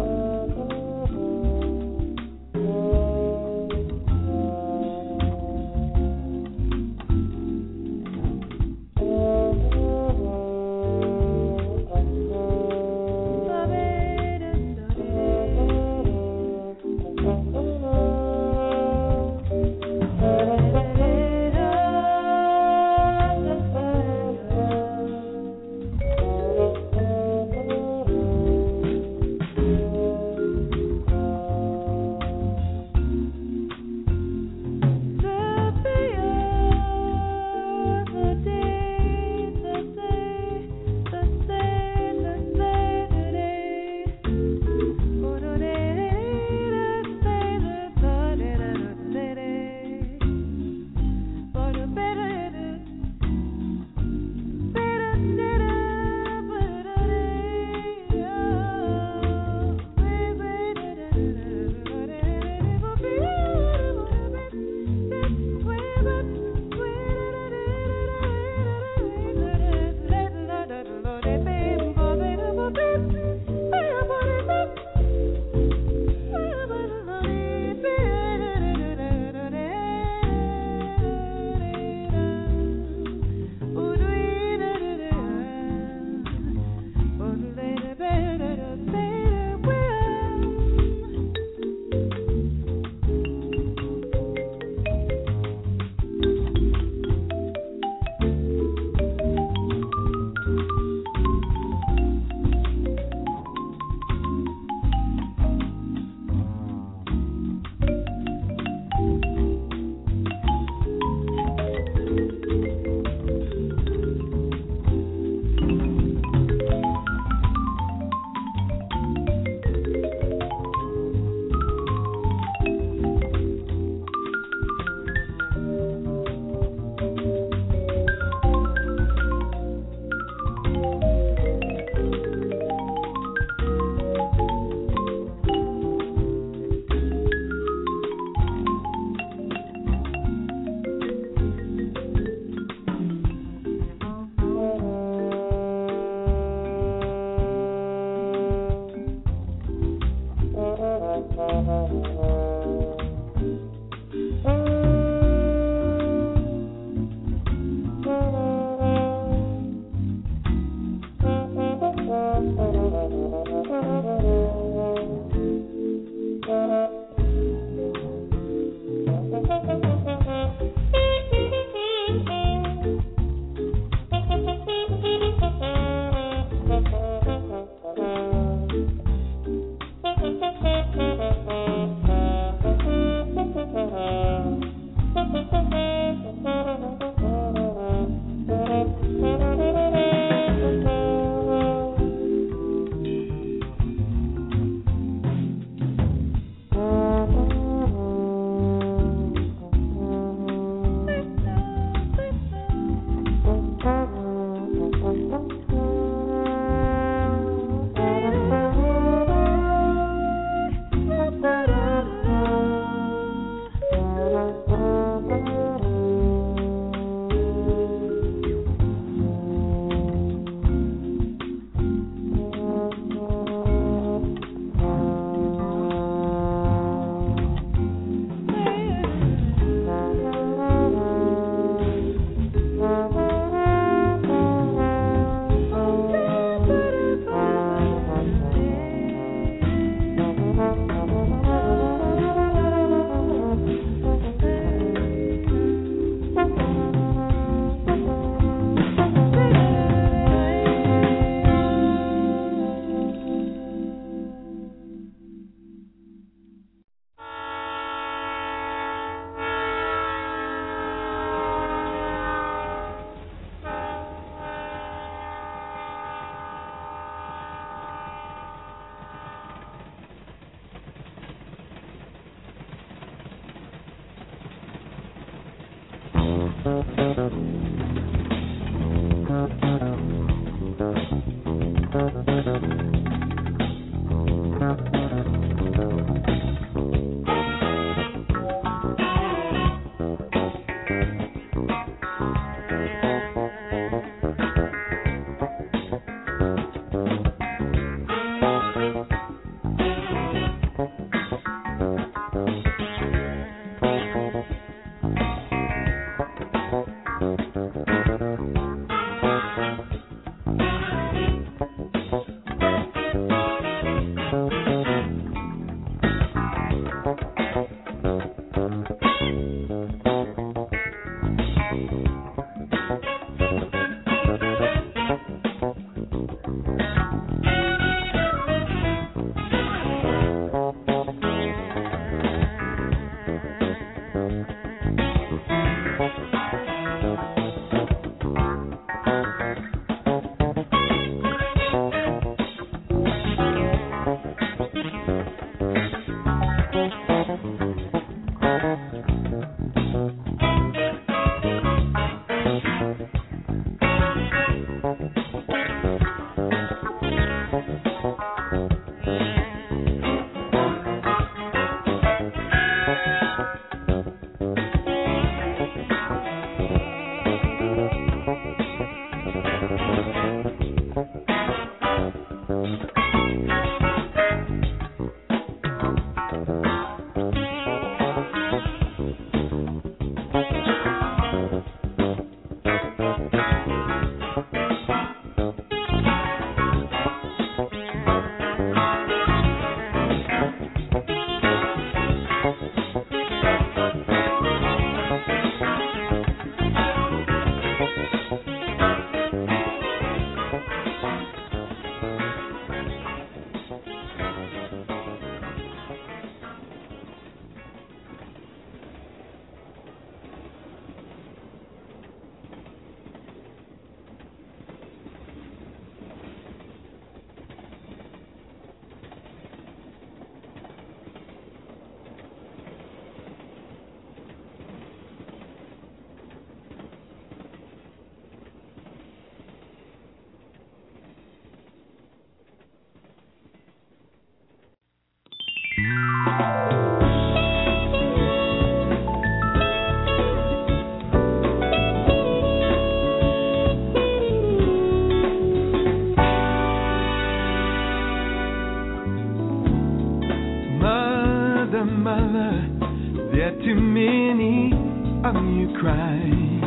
father, mother, there are too many of you crying.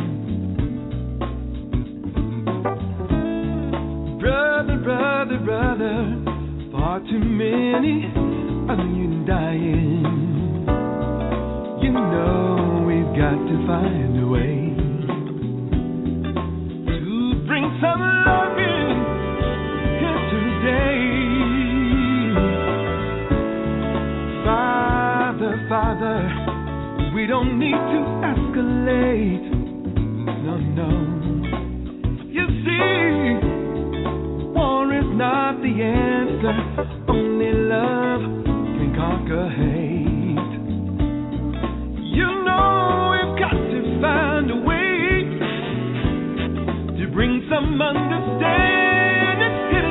Brother, brother, brother, far too many of you dying. You know we've got to find a way to bring some love in here today. Father, Father, we don't need to escalate. No, no. You see, war is not the answer. Only love can conquer hate. You know we've got to find a way to bring some understanding here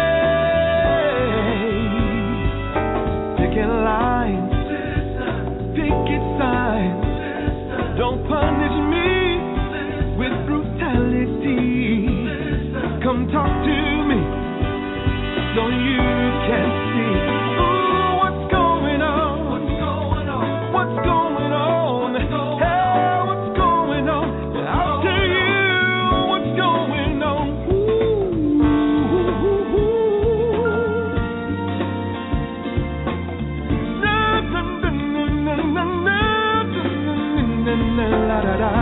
today. Picket lines, picket signs. Don't punish me with brutality. Come talk to me so you can see. Ooh, what's going on? What's going on? What's going on? Hey, what's going on? I'll tell you what's going on. La da da.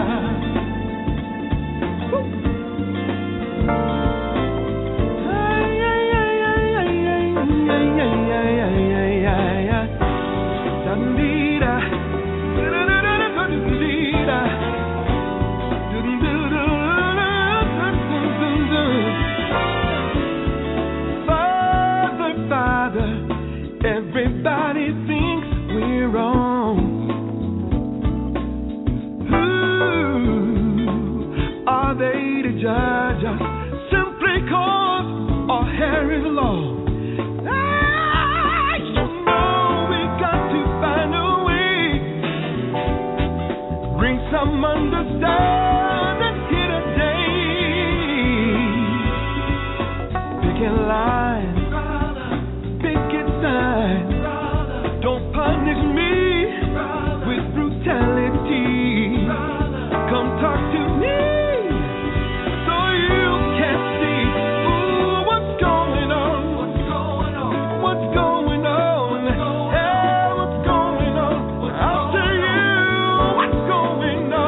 Father, Father, everybody thinks we're wrong. Who are they to judge us simply 'cause our hair is long? You know we've got to find a way, bring some understanding here today. Picket lines, picket signs. Don't punish me with brutality. Come talk to me so you can see. Ooh, what's going on? What's going on? What's going on? Hey, what's going on? I'll tell you what's going on.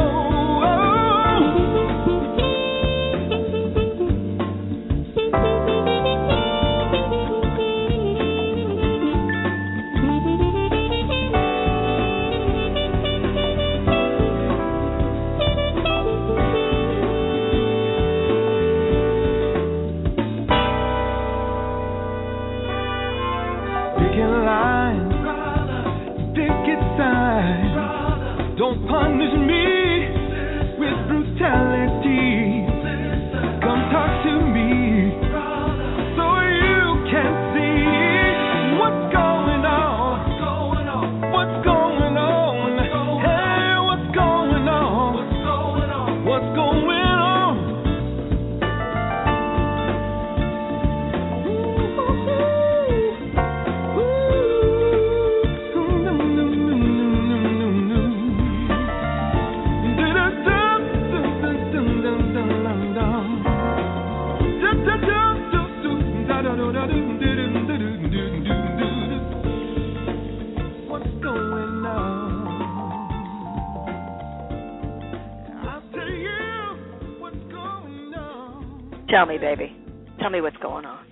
Picket lines, picket signs. Don't punish me with brutality. Come talk to me so you can see what's going on. What's going on? Hey, what's going on? What's going on? What's going on? I'll tell you what's going on. Tell me, baby. Tell me what's going on.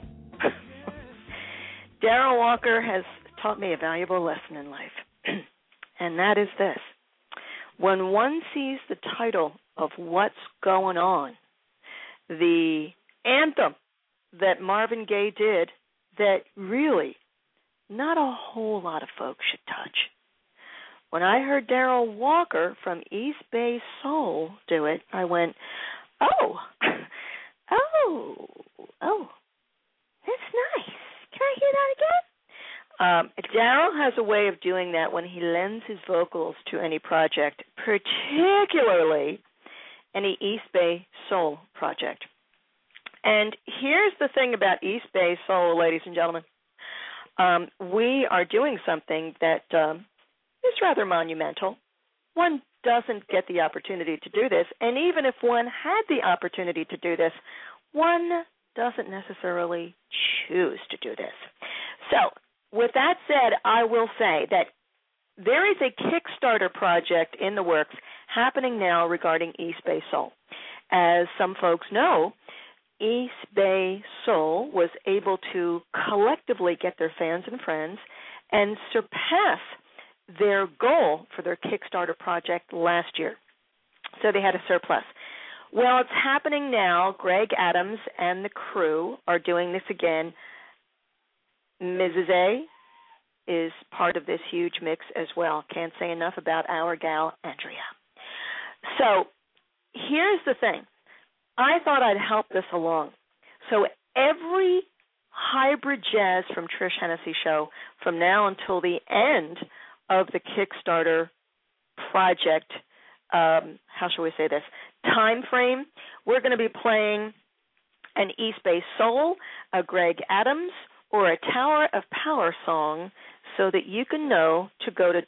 Darrell Walker has taught me a valuable lesson in life, and that is this. When one sees the title of What's Going On, the anthem that Marvin Gaye did that really not a whole lot of folks should touch. When I heard Darrell Walker from East Bay Soul do it, I went, oh, that's nice. Can I hear that again? Darrell has a way of doing that when he lends his vocals to any project, particularly any East Bay Soul project. And here's the thing about East Bay Soul, ladies and gentlemen. We are doing something that is rather monumental. One doesn't get the opportunity to do this, and even if one had the opportunity to do this, one doesn't necessarily choose to do this. So, with that said, I will say that there is a Kickstarter project in the works happening now regarding East Bay Soul. As some folks know, East Bay Soul was able to collectively get their fans and friends and surpass their goal for their Kickstarter project last year. So they had a surplus. Well, it's happening now. Greg Adams and the crew are doing this again. Mrs. A is part of this huge mix as well. Can't say enough about our gal, Andrea. So here's the thing. I thought I'd help this along. So every hybrid jazz from Trish Hennessy show from now until the end of the Kickstarter project, how shall we say this, time frame, we're going to be playing an East Bay Soul, a Greg Adams, or a Tower of Power song so that you can know to go to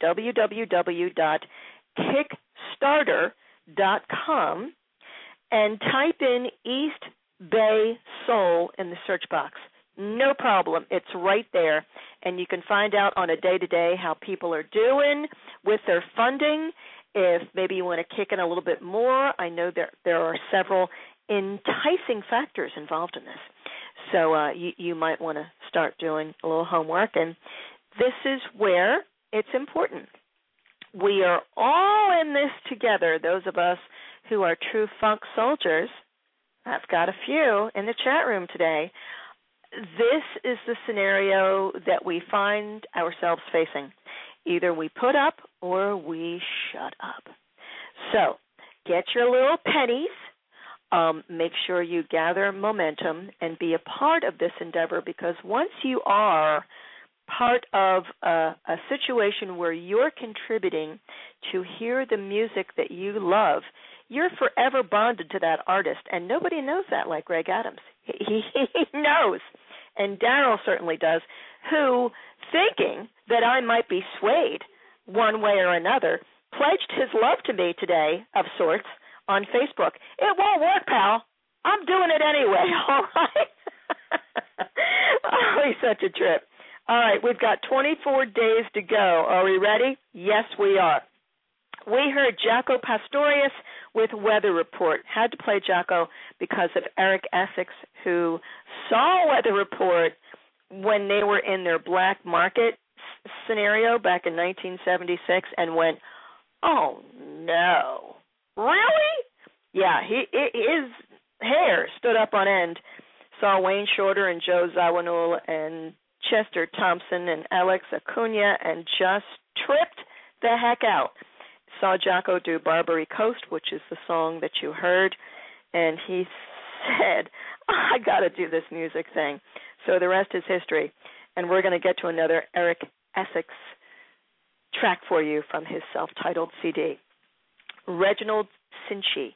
www.kickstarter.com and type in East Bay Soul in the search box. No problem. It's right there. And you can find out on a day-to-day how people are doing with their funding. If maybe you want to kick in a little bit more, I know there are several enticing factors involved in this. So you might want to start doing a little homework. And this is where it's important. We are all in this together, those of us who are true funk soldiers. I've got a few in the chat room today. This is the scenario that we find ourselves facing. Either we put up or we shut up. So get your little pennies. Make sure you gather momentum and be a part of this endeavor, because once you are part of a situation where you're contributing to hear the music that you love, you're forever bonded to that artist, and nobody knows that like Greg Adams. He knows, and Daryl certainly does, who, thinking that I might be swayed one way or another, pledged his love to me today, of sorts, on Facebook. It won't work, pal. I'm doing it anyway, all right? Oh, he's such a trip. All right, we've got 24 days to go. Are we ready? Yes, we are. We heard Jaco Pastorius with Weather Report. Had to play Jaco because of Eric Essex, who saw Weather Report when they were in their black market scenario back in 1976 and went, oh, no. Really? Yeah, his hair stood up on end. Saw Wayne Shorter and Joe Zawinul and Chester Thompson and Alex Acuna and just tripped the heck out. Saw Jaco do Barbary Coast, which is the song that you heard, and he said, I got to do this music thing. So the rest is history, and we're going to get to another Eric Essex track for you from his self-titled CD. Reginald Cinche,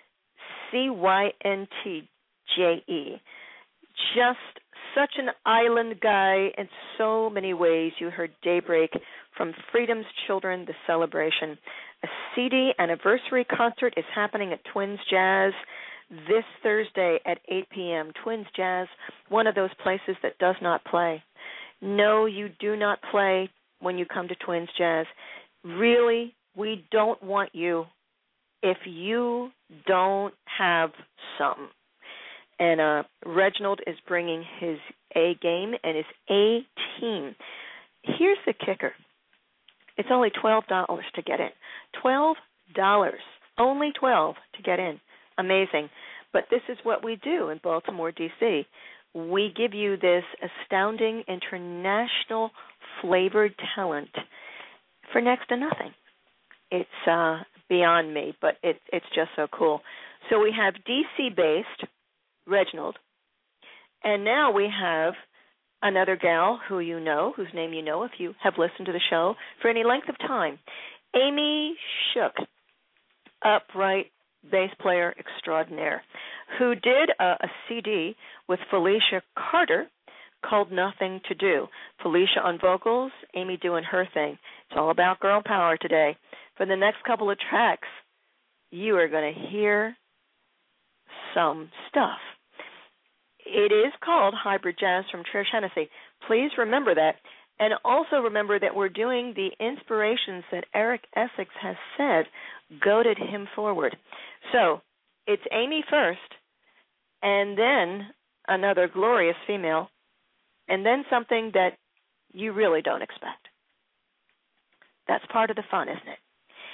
Cyntje. Just such an island guy in so many ways. You heard Daybreak from Freedom's Children, The Celebration. A CD anniversary concert is happening at Twins Jazz this Thursday at 8 p.m. Twins Jazz, one of those places that does not play. No, you do not play when you come to Twins Jazz. Really, we don't want you if you don't have some. And Reginald is bringing his A game and his A team. Here's the kicker. It's only $12 to get in. $12. Only $12 to get in. Amazing. But this is what we do in Baltimore, D.C. We give you this astounding international flavored talent for next to nothing. It's beyond me, but it's just so cool. So we have D.C.-based Reginald, and now we have another gal who you know, whose name you know if you have listened to the show for any length of time, Amy Shook, upright bass player extraordinaire, who did a CD with Felicia Carter called Nothing to Do. Felicia on vocals, Amy doing her thing. It's all about girl power today. For the next couple of tracks, you are going to hear some stuff. It is called Hybrid Jazz from Trish Hennessy. Please remember that. And also remember that we're doing the inspirations that Eric Essex has said goaded him forward. So it's Amy first, and then another glorious female, and then something that you really don't expect. That's part of the fun, isn't it?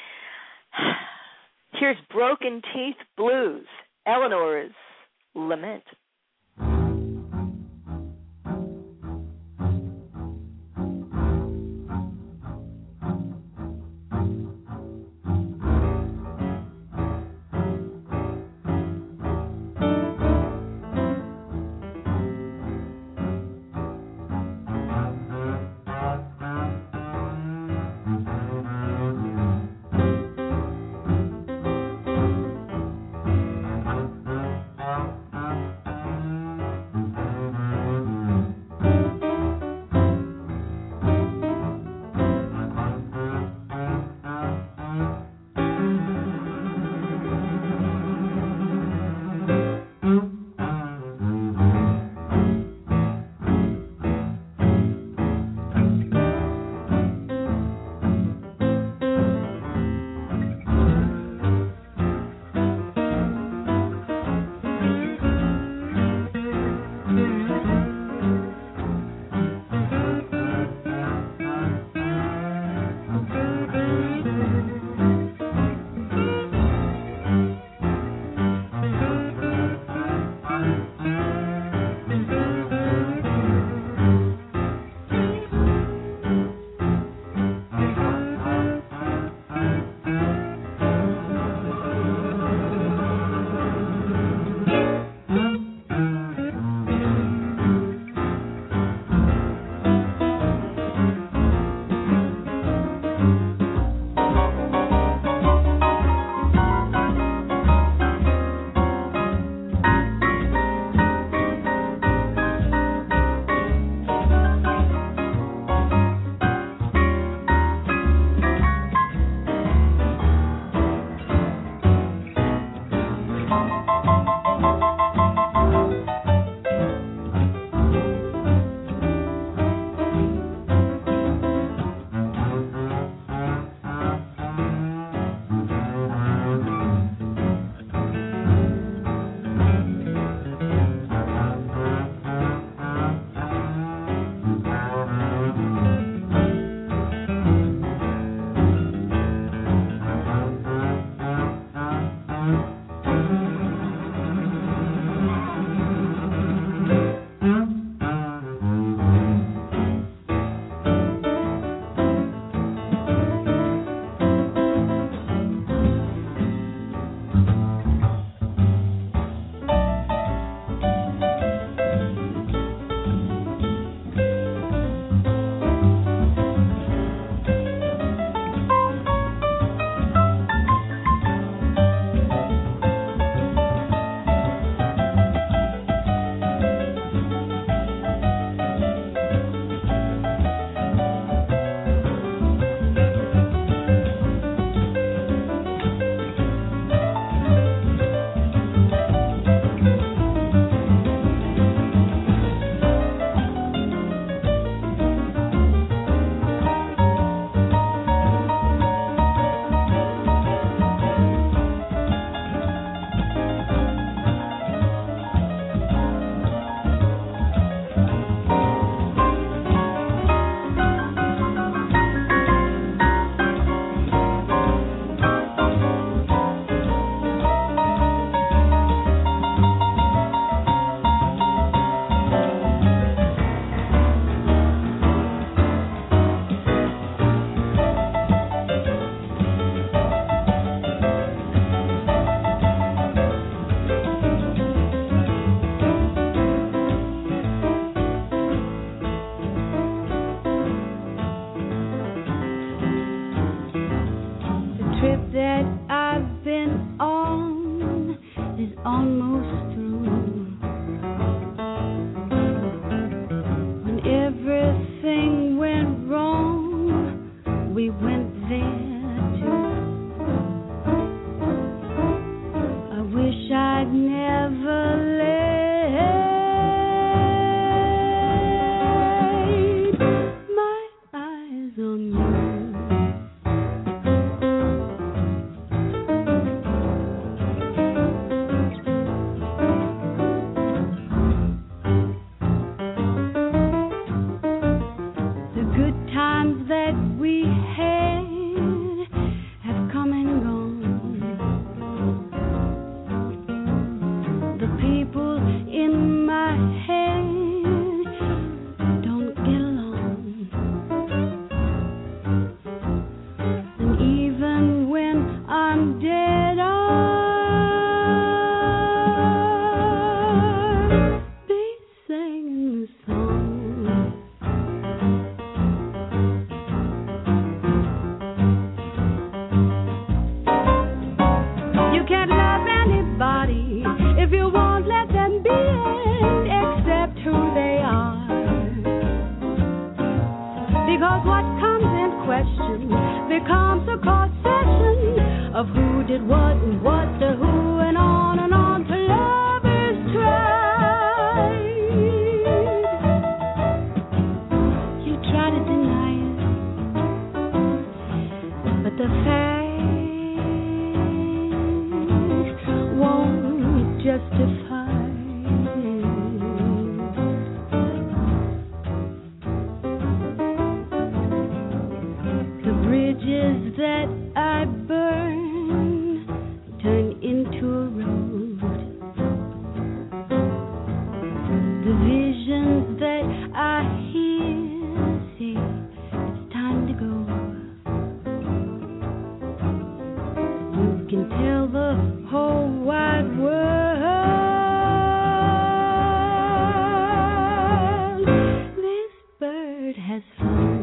Here's Broken Teeth Blues, Eleanor's Lament. but the fact won't justify the bridges that I burn turn into a road. The visions that I hear say it's time to go. You can tell the whole wide world this bird has flown.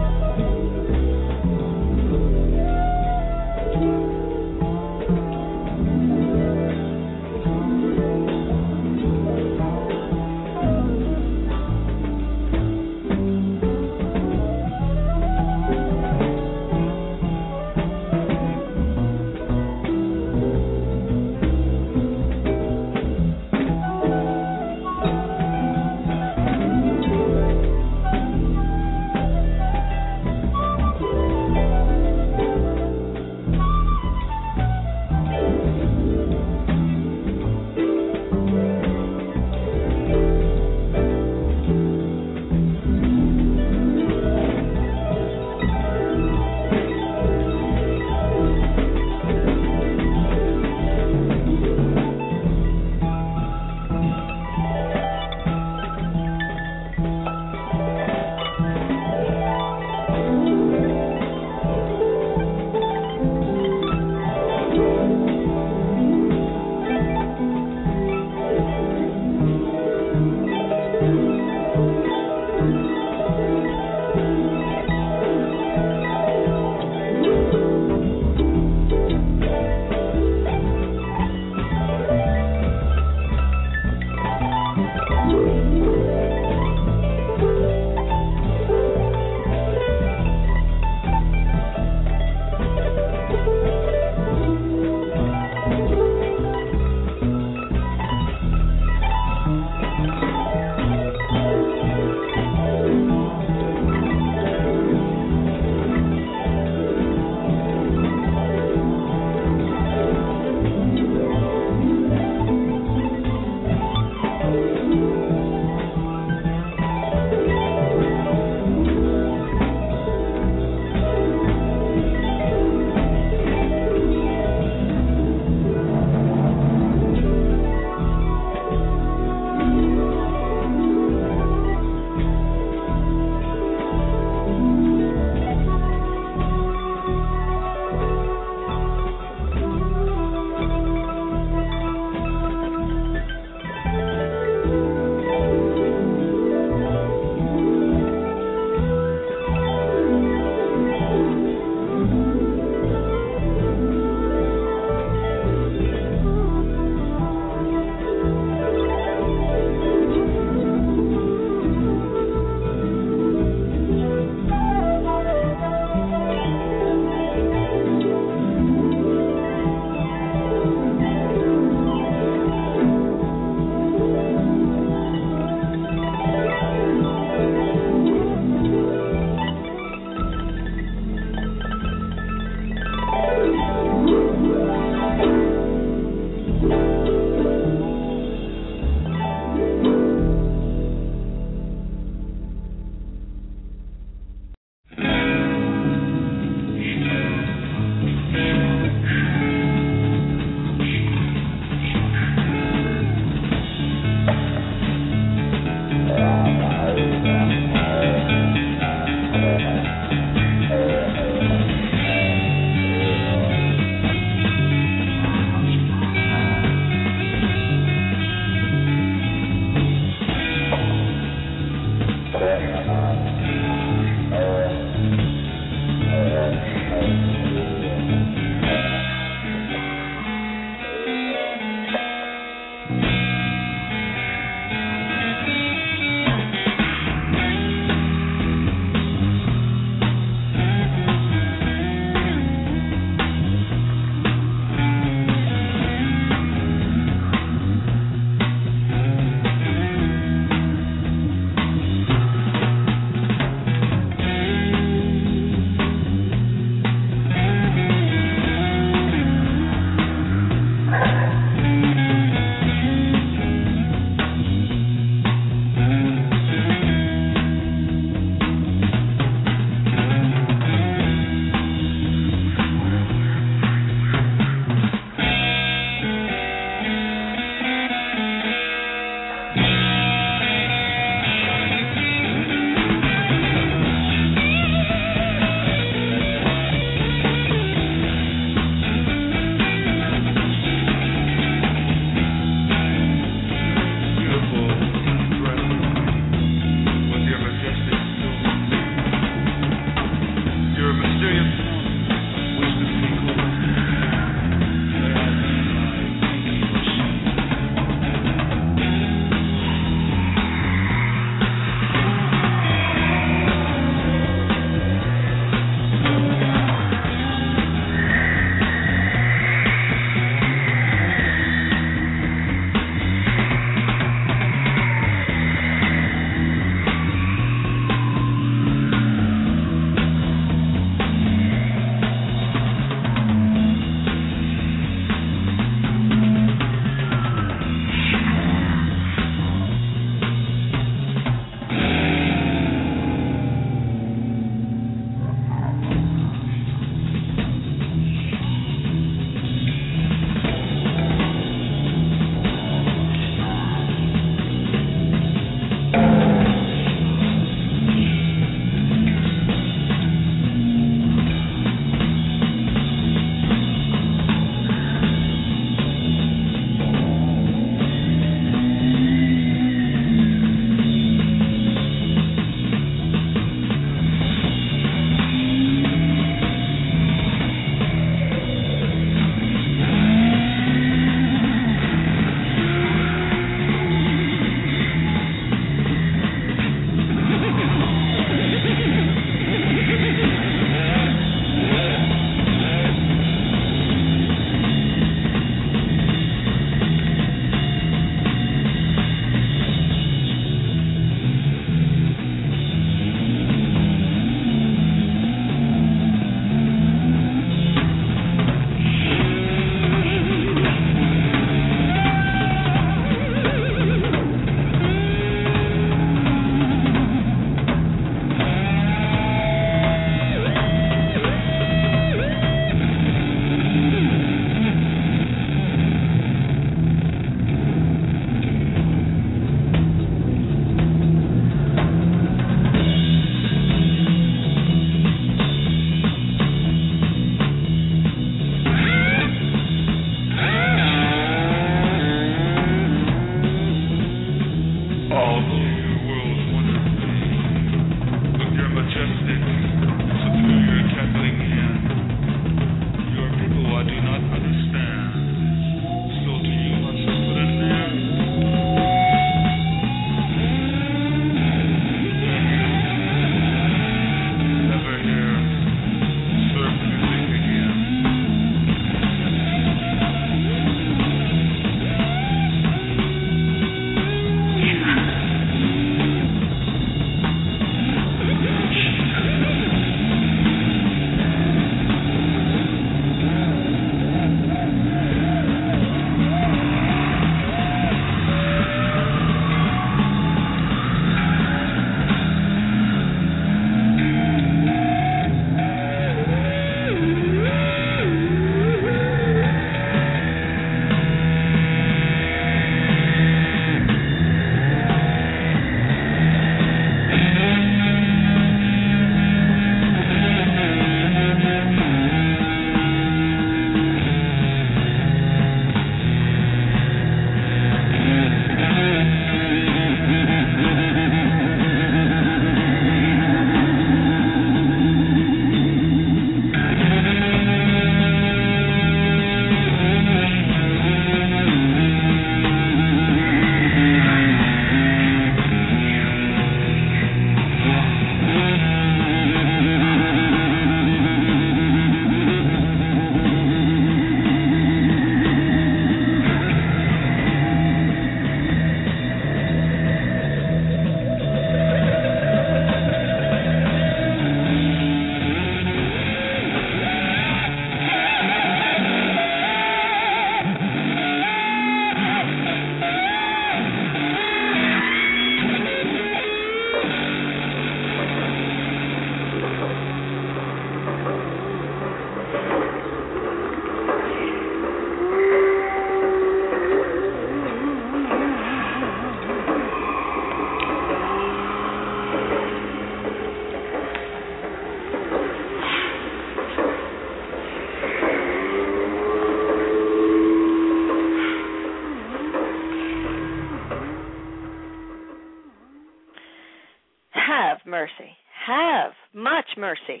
Mercy.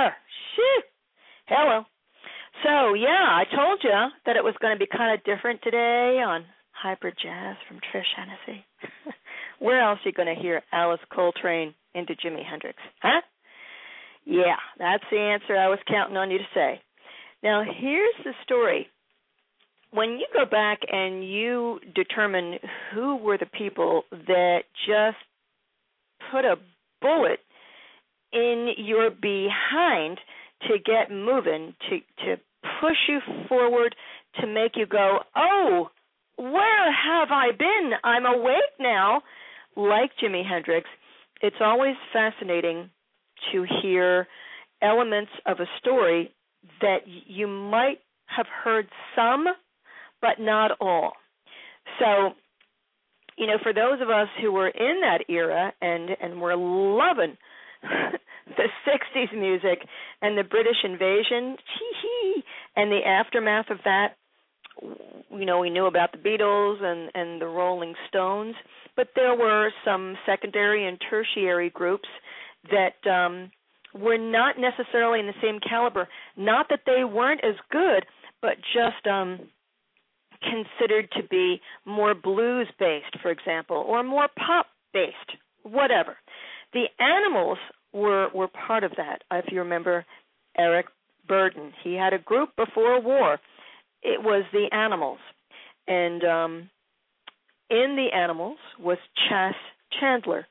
Hello. So, yeah, I told you that it was going to be kind of different today on Hybrid Jazz from Trish Hennessy. Where else are you going to hear Alice Coltrane into Jimi Hendrix? Huh? Yeah, that's the answer I was counting on you to say. Now, here's the story. When you go back and you determine who were the people that just put a bullet in your behind to get moving, to push you forward, to make you go, oh, where have I been? I'm awake now. Like Jimi Hendrix, it's always fascinating to hear elements of a story that you might have heard some, but not all. So, you know, for those of us who were in that era and were loving the 60s music and the British invasion, and the aftermath of that, you know, we knew about the Beatles and the Rolling Stones, but there were some secondary and tertiary groups that were not necessarily in the same caliber. Not that they weren't as good, but just considered to be more blues-based, for example, or more pop-based, whatever. The Animals were part of that. If you remember Eric Burdon, he had a group before war. It was the Animals. And in the Animals was Chas Chandler.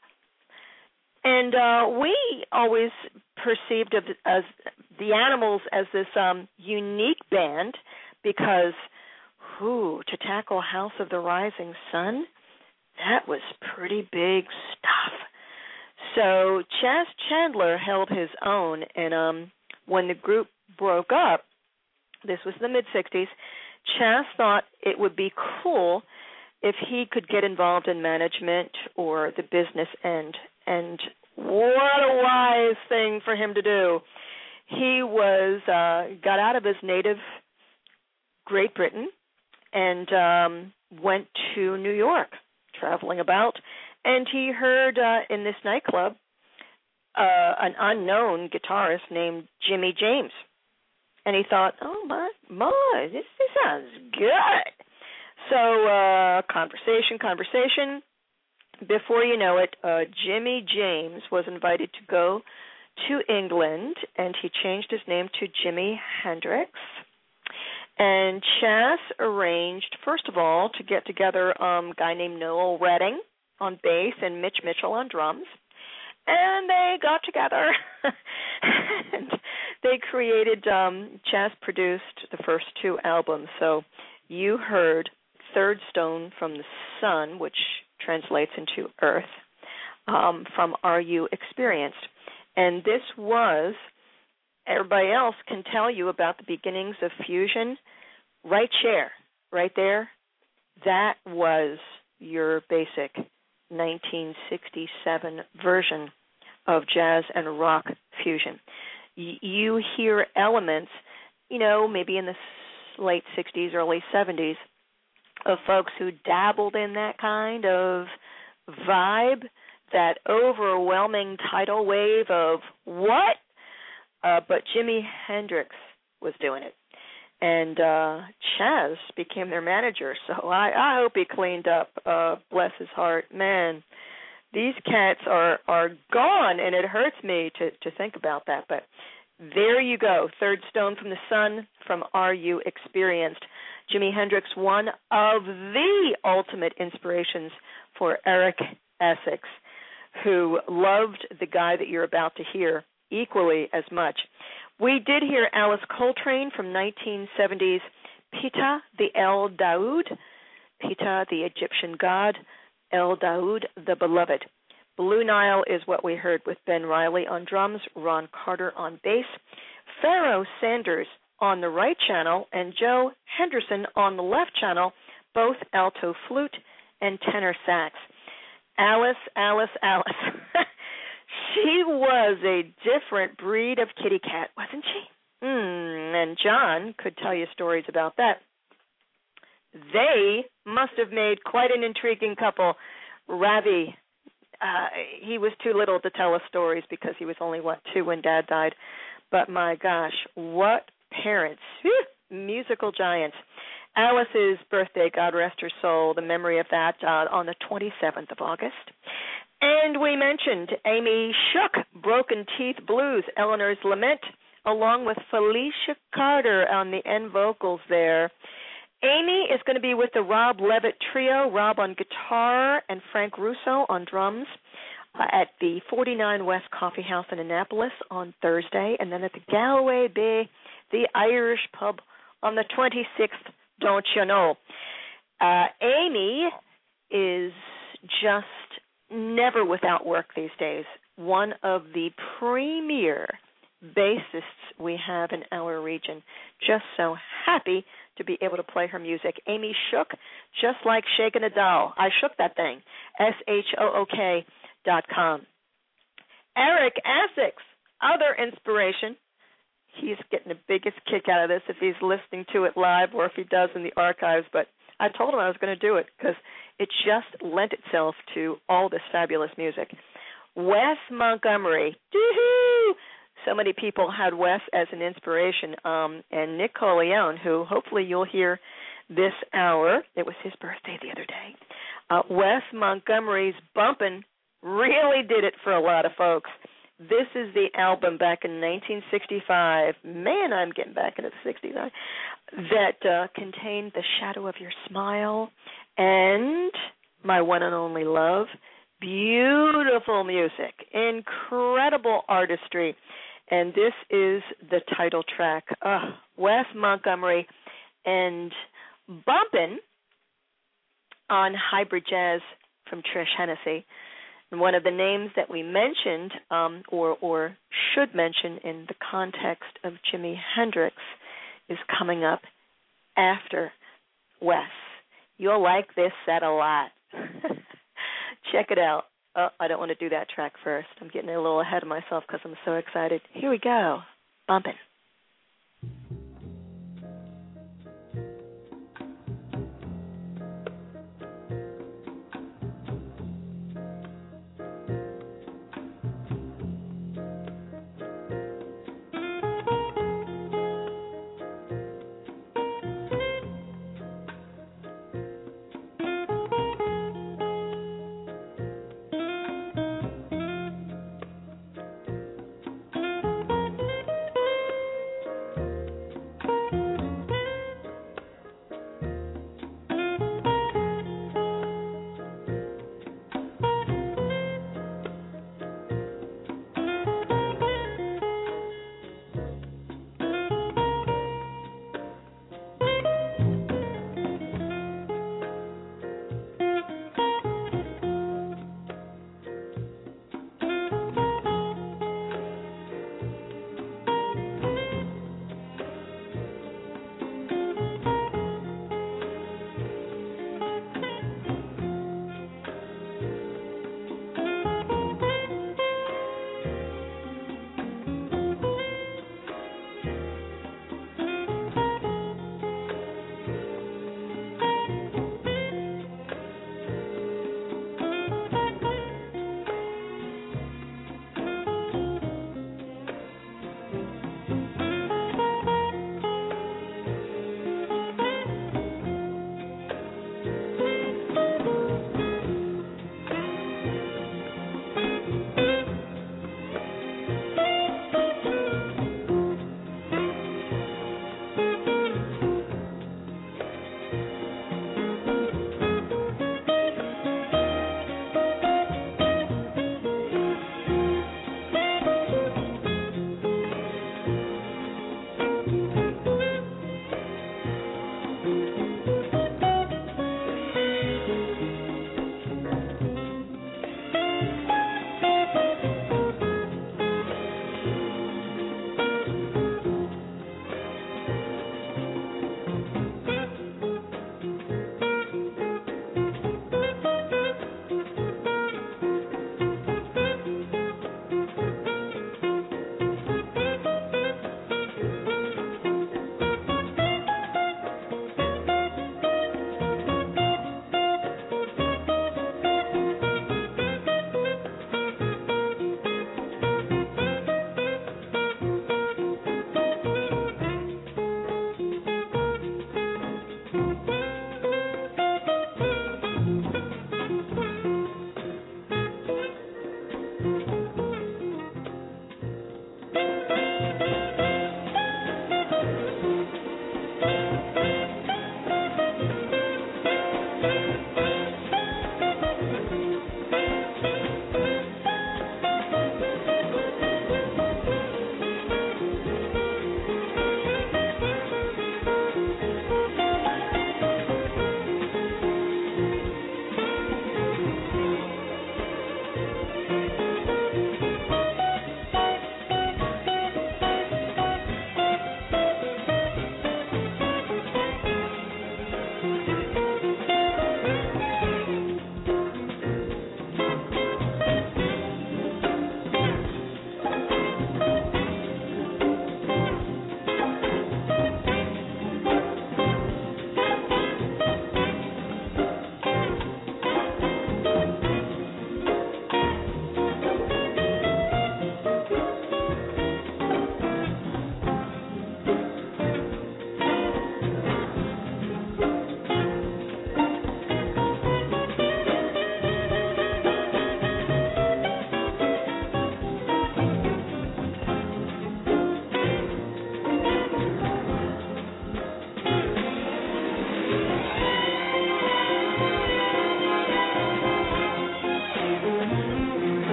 And we always perceived as the Animals as this unique band because, to tackle House of the Rising Sun, that was pretty big stuff. So Chas Chandler held his own, and when the group broke up, this was the mid-'60s, Chas thought it would be cool if he could get involved in management or the business end. And what a wise thing for him to do. He got out of his native Great Britain and went to New York, traveling about, and he heard in this nightclub an unknown guitarist named Jimmy James. And he thought, oh, my, this sounds good. So conversation. Before you know it, Jimmy James was invited to go to England, and he changed his name to Jimi Hendrix. And Chas arranged, first of all, to get together a guy named Noel Redding on bass and Mitch Mitchell on drums. And they got together, and they created, Chas produced the first two albums. So you heard Third Stone from the Sun, which translates into Earth, from Are You Experienced? And this was, everybody else can tell you about the beginnings of fusion. Right chair, right there, that was your basic 1967 version of jazz and rock fusion. You hear elements, you know, maybe in the late 60s, early 70s, of folks who dabbled in that kind of vibe, that overwhelming tidal wave of what? But Jimi Hendrix was doing it. And Chas became their manager, so I hope he cleaned up. Bless his heart. Man, these cats are gone, and it hurts me to think about that. But there you go, Third Stone from the Sun from Are You Experienced? Jimi Hendrix, one of the ultimate inspirations for Eric Essex, who loved the guy that you're about to hear equally as much. We did hear Alice Coltrane from 1970's Ptah the El Daoud, Ptah the Egyptian god, El Daoud the Beloved. Blue Nile is what we heard with Ben Riley on drums, Ron Carter on bass, Pharoah Sanders on the right channel, and Joe Henderson on the left channel, both alto flute and tenor sax. Alice. She was a different breed of kitty cat, wasn't she? And John could tell you stories about that. They must have made quite an intriguing couple. Ravi, he was too little to tell us stories because he was only, 2 when Dad died. But my gosh, what parents. Whew, musical giants. Alice's birthday, God rest her soul, the memory of that, on the 27th of August. And we mentioned Amy Shook, Broken Teeth Blues, Eleanor's Lament, along with Felicia Carter on the end vocals there. Amy is going to be with the Rob Levitt Trio, Rob on guitar and Frank Russo on drums, at the 49 West Coffee House in Annapolis on Thursday, and then at the Galway Bay, the Irish Pub on the 26th, don't you know. Amy is just never without work these days. One of the premier bassists we have in our region. Just so happy to be able to play her music. Amy Shook, just like shaking a doll. I shook that thing. SHOOK.com. Eric Essex, other inspiration. He's getting the biggest kick out of this if he's listening to it live or if he does in the archives, but I told him I was going to do it because it just lent itself to all this fabulous music. Wes Montgomery. Doo-hoo! So many people had Wes as an inspiration, and Nick Coleone, who hopefully you'll hear this hour. It was his birthday the other day. Wes Montgomery's Bumpin' really did it for a lot of folks. This is the album back in 1965. Man, I'm getting back into the 60s. That contained The Shadow of Your Smile and My One and Only Love. Beautiful music, incredible artistry. And this is the title track, Wes Montgomery and Bumpin' on Hybrid Jazz from Trish Hennessy. And one of the names that we mentioned or should mention in the context of Jimi Hendrix is coming up after Wes. You'll like this set a lot. Check it out. Oh, I don't want to do that track first. I'm getting a little ahead of myself because I'm so excited. Here we go. Bumpin'.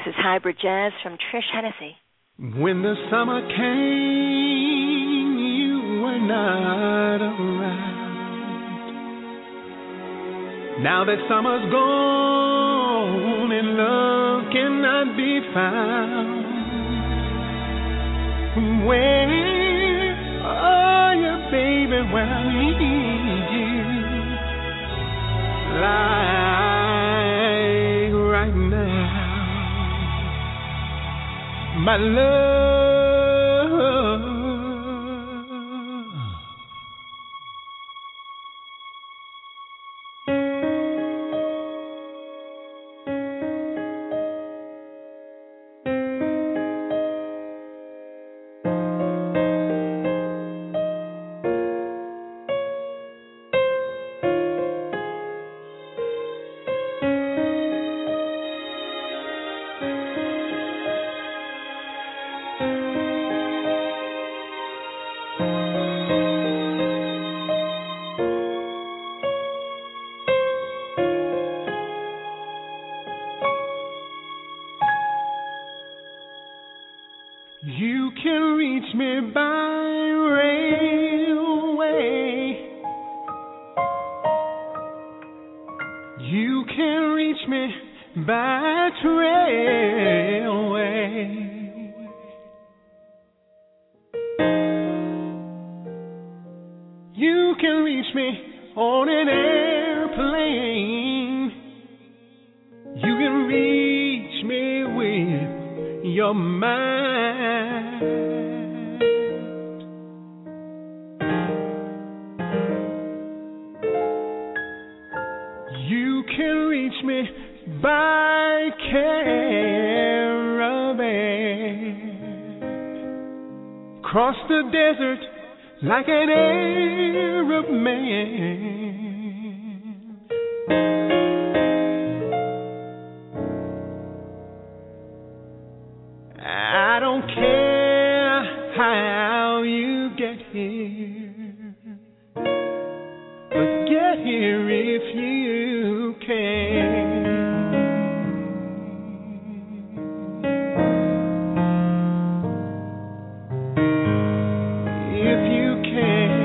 is Hybrid Jazz from Trish Hennessy. When the summer came, you were not around. Now that summer's gone and love cannot be found. Where are you, baby, when I need you? Like right now, my love. You can reach me by railway. You can reach me by trailway. You can reach me on an airplane. You can reach me with your mind. You can reach me by caravan. Cross the desert like an Arab man. I don't care how you get here, but get here if you can. If you can.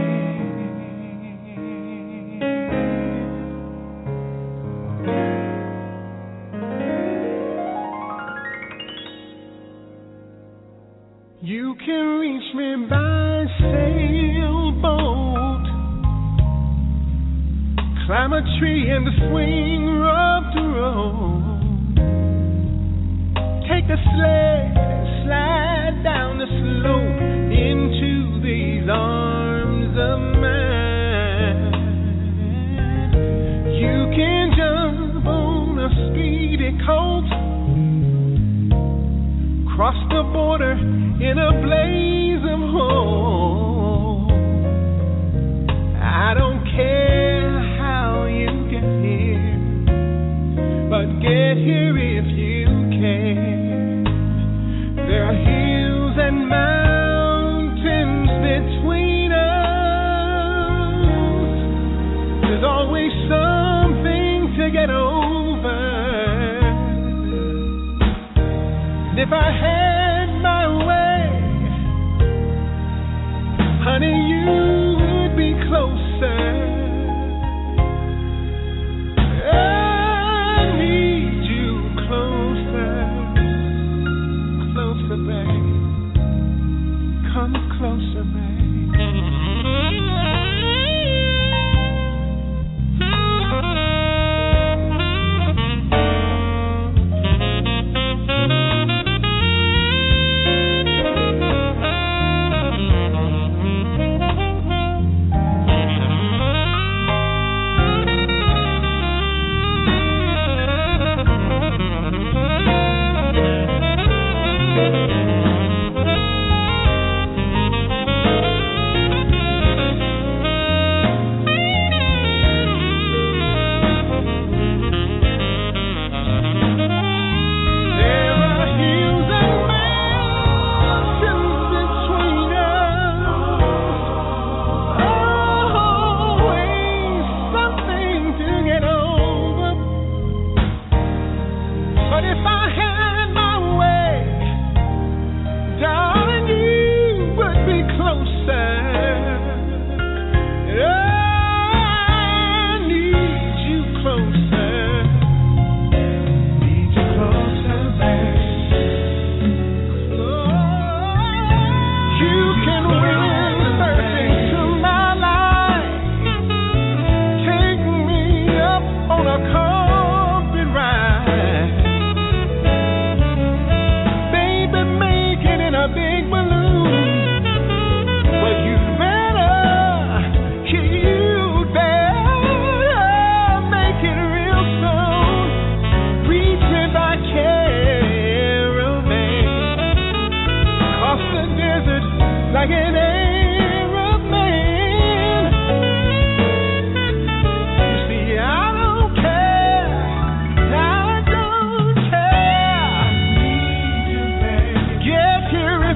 You can reach me by sailboat. Climb a tree and swing rope to rope. Take a sled and slide down the slope into these arms of mine. You can jump on a speedy coat, cross the border in a blaze of hope. I don't care how you get here, but get here if you can. There are hills and mountains between us. There's always something to get over. And if I had my way, honey, you would be closer. I need you closer, closer, babe. Come closer, babe.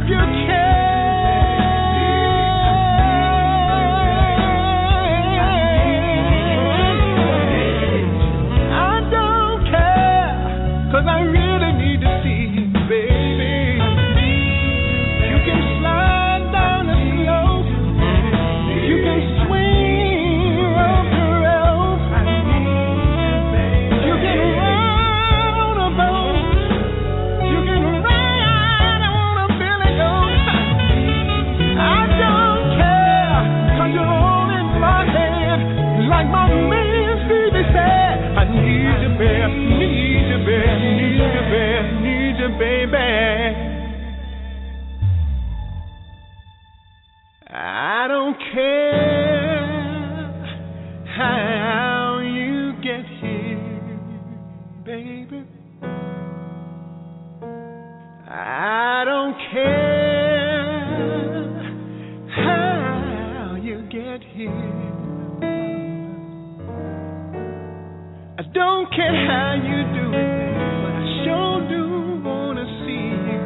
you can. I don't care, 'cause I really need to see you, baby. You can slide down the slope. You can swing rope to rope. You can run a boat. You can ride on a billy goat. I don't care, 'cause you're all in my head. Like my man Stevie said, I need you, baby, need you, baby, need you, baby, need you, baby. I don't care how you get here, baby. I don't care how you get here. I don't care how you do it, but I sure do wanna see you.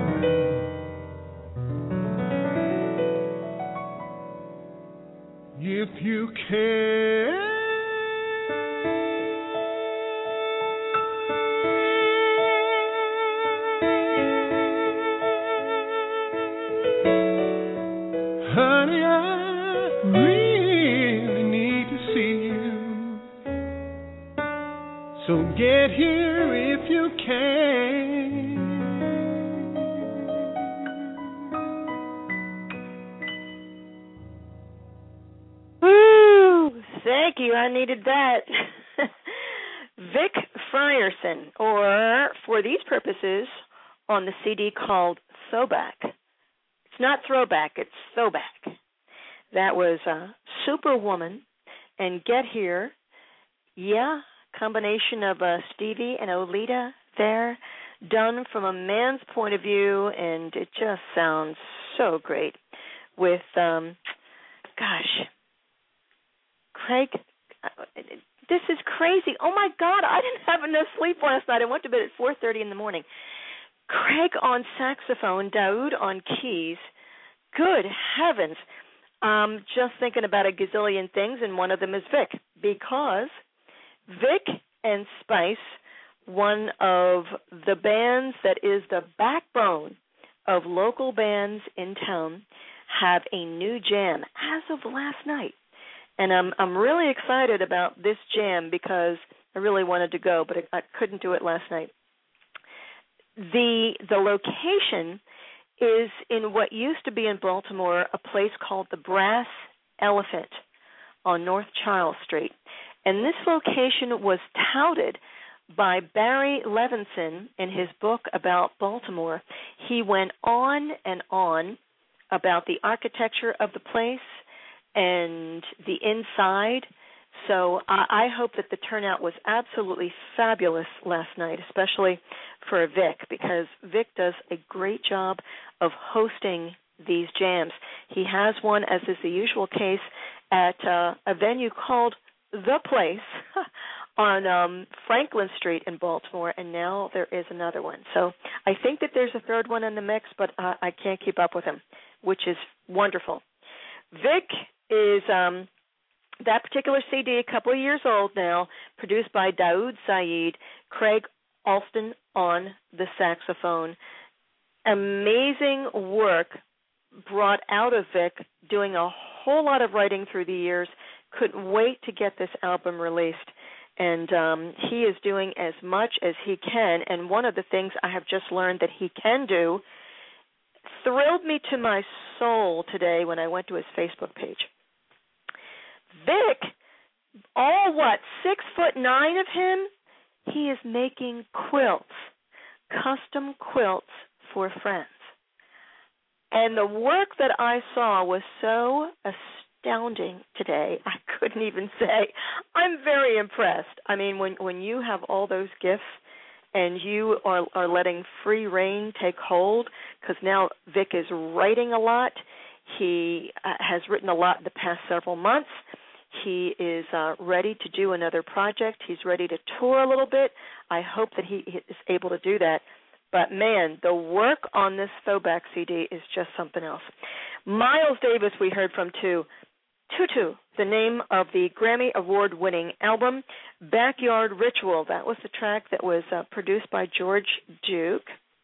If you care. Honey, I really need to see you. So get here if you can. Woo! Thank you. I needed that. Vic Frierson, or for these purposes, on the CD called Throwback. It's not Throwback, it's Throwback. That was Superwoman and Get Here. Yeah, combination of Stevie and Olita there, done from a man's point of view, and it just sounds so great. With, Craig, this is crazy. Oh, my God, I didn't have enough sleep last night. I went to bed at 4:30 in the morning. Craig on saxophone, Daoud on keys. Good heavens. Just thinking about a gazillion things, and one of them is Vic, because Vic and Spice, one of the bands that is the backbone of local bands in town, have a new jam as of last night. And I'm really excited about this jam because I really wanted to go, but I couldn't do it last night. The location is in what used to be in Baltimore a place called the Brass Elephant on North Charles Street. And this location was touted by Barry Levinson in his book about Baltimore. He went on and on about the architecture of the place and the inside. So I hope that the turnout was absolutely fabulous last night, especially for Vic, because Vic does a great job of hosting these jams. He has one, as is the usual case, at a venue called The Place on Franklin Street in Baltimore, and now there is another one. So I think that there's a third one in the mix, but I can't keep up with him, which is wonderful. Vic is that particular CD, a couple of years old now, produced by Daoud Saeed, Craig Alston on the saxophone. Amazing work brought out of Vic, doing a whole lot of writing through the years. Couldn't wait to get this album released. And he is doing as much as he can. And one of the things I have just learned that he can do thrilled me to my soul today when I went to his Facebook page. Vic, all 6'9" of him, he is making quilts, custom quilts for friends. And the work that I saw was so astounding today, I couldn't even say. I'm very impressed. I mean, when you have all those gifts and you are letting free reign take hold, because now Vic is writing a lot. He has written a lot in the past several months. He is ready to do another project. He's ready to tour a little bit. I hope that he is able to do that. But man, the work on this throwback CD is just something else. Miles Davis we heard from too. Tutu, the name of the Grammy Award-winning album, Backyard Ritual. That was the track that was produced by George Duke.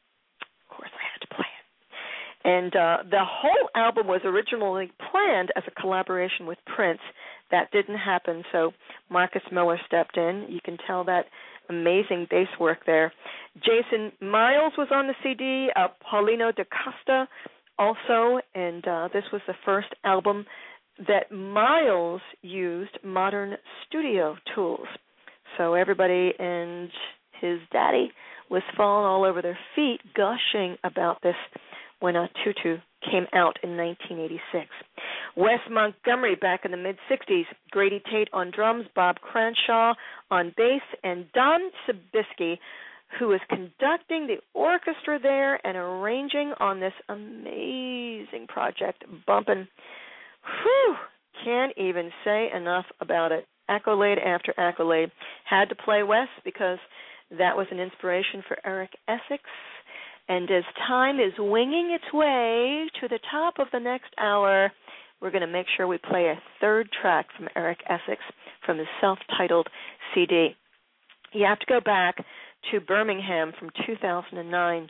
Of course, I had to play it. And the whole album was originally planned as a collaboration with Prince. That didn't happen, so Marcus Miller stepped in. You can tell that amazing bass work there. Jason Miles was on the CD, Paulino da Costa also, and this was the first album that Miles used modern studio tools. So everybody and his daddy was falling all over their feet, gushing about this when Tutu came out in 1986. Wes Montgomery back in the mid-'60s, Grady Tate on drums, Bob Cranshaw on bass, and Don Sabisky, who was conducting the orchestra there and arranging on this amazing project, bumping. Whew, can't even say enough about it. Accolade after accolade. Had to play Wes because that was an inspiration for Eric Essex. And as time is winging its way to the top of the next hour, we're going to make sure we play a third track from Eric Essex from his self-titled CD. You have to go back to Birmingham from 2009.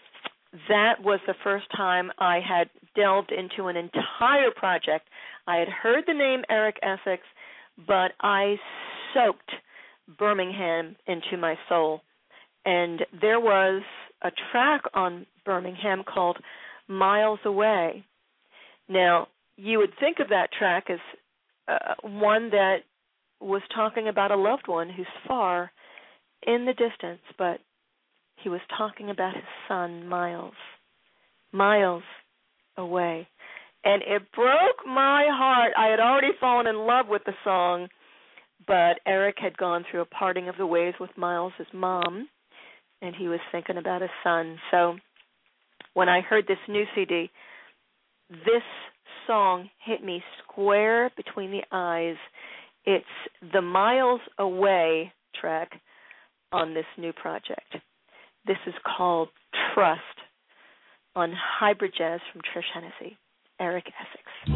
That was the first time I had delved into an entire project. I had heard the name Eric Essex, but I soaked Birmingham into my soul. And there was a track on Birmingham called Miles Away. Now, you would think of that track as one that was talking about a loved one who's far in the distance, but he was talking about his son, Miles. Miles away. And it broke my heart. I had already fallen in love with the song, but Eric had gone through a parting of the ways with Miles' mom, and he was thinking about his son. So when I heard this new CD, this song hit me square between the eyes. It's the Miles Away track on this new project. This is called Trust on Hybrid Jazz from Trish Hennessy, Eric Essex.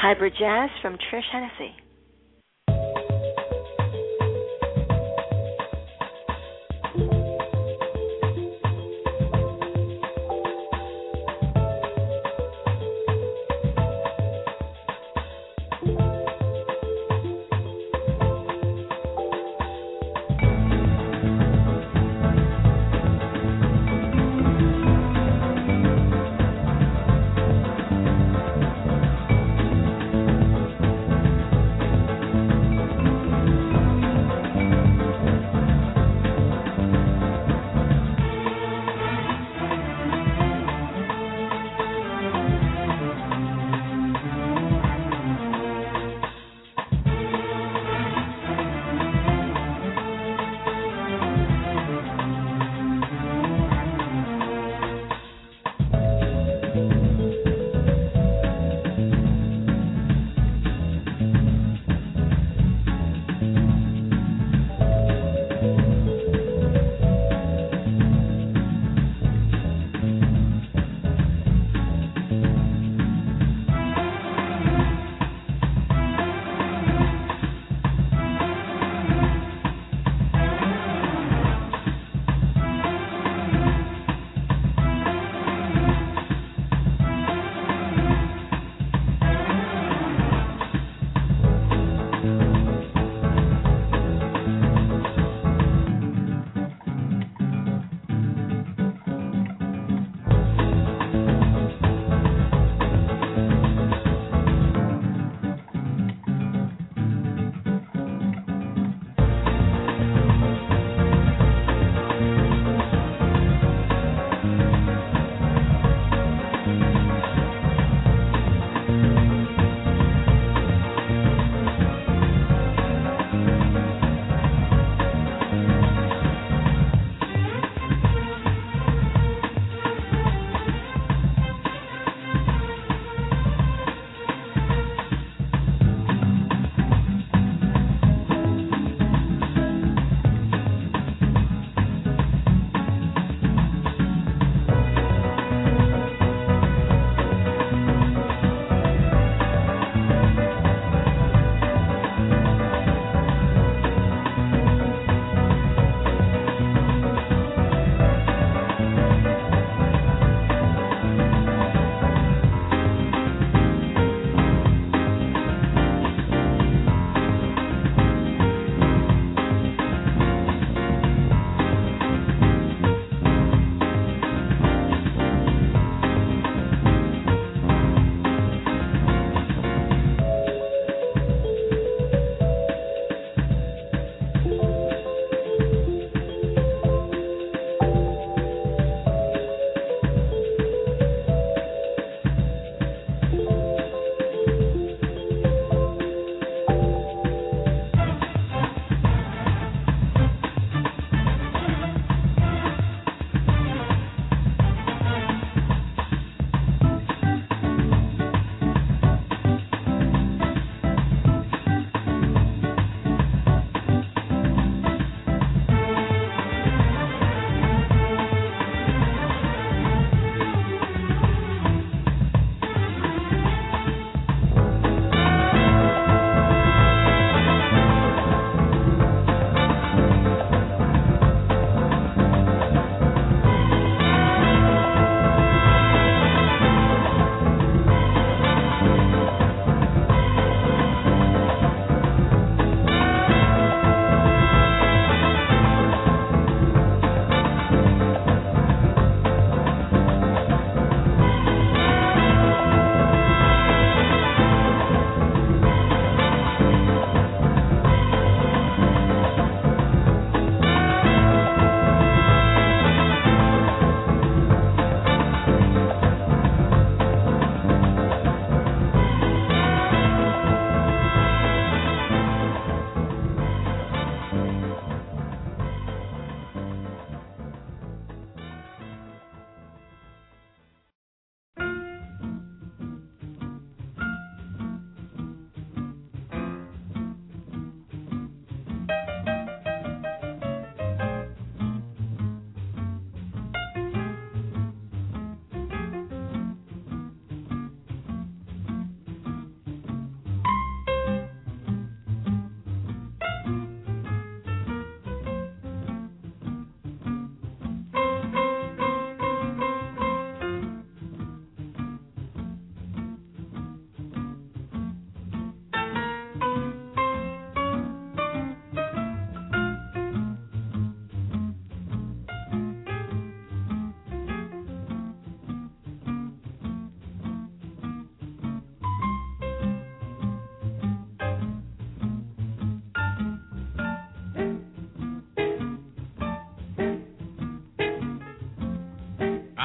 Hybrid Jazz from Trish Hennessy.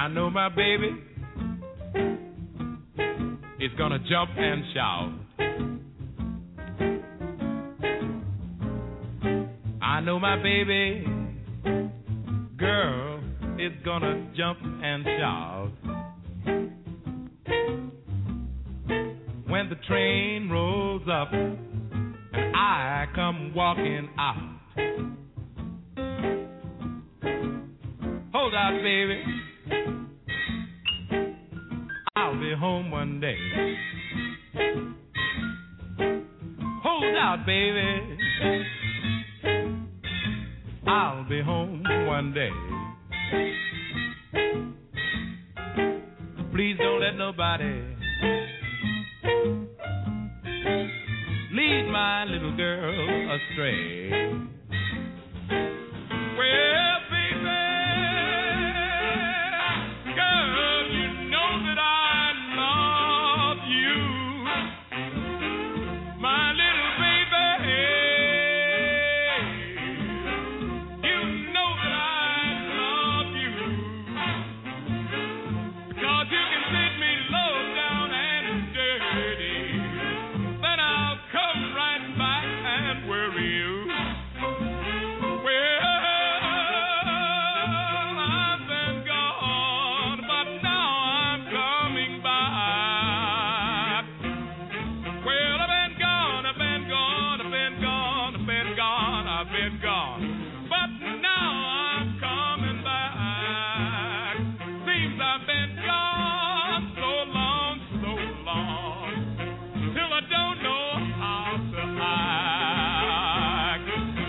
I know my baby is gonna jump and shout. I know my baby girl is gonna jump and shout when the train rolls up and I come walking out. Hold out, baby, I'll be home one day. Hold out, baby, I'll be home one day. Please don't let nobody lead my little girl astray. Well, baby, girl, you know that I love you. My little baby, you know that I love you. Because you can sit me low down and dirty, then I'll come right back and worry you. Well, I've been gone, but now I'm coming back. Well, I've been gone, I've been gone, I've been gone, I've been gone, I've been gone, but now I'm coming back. Seems I've been gone so long, till I don't know how to act.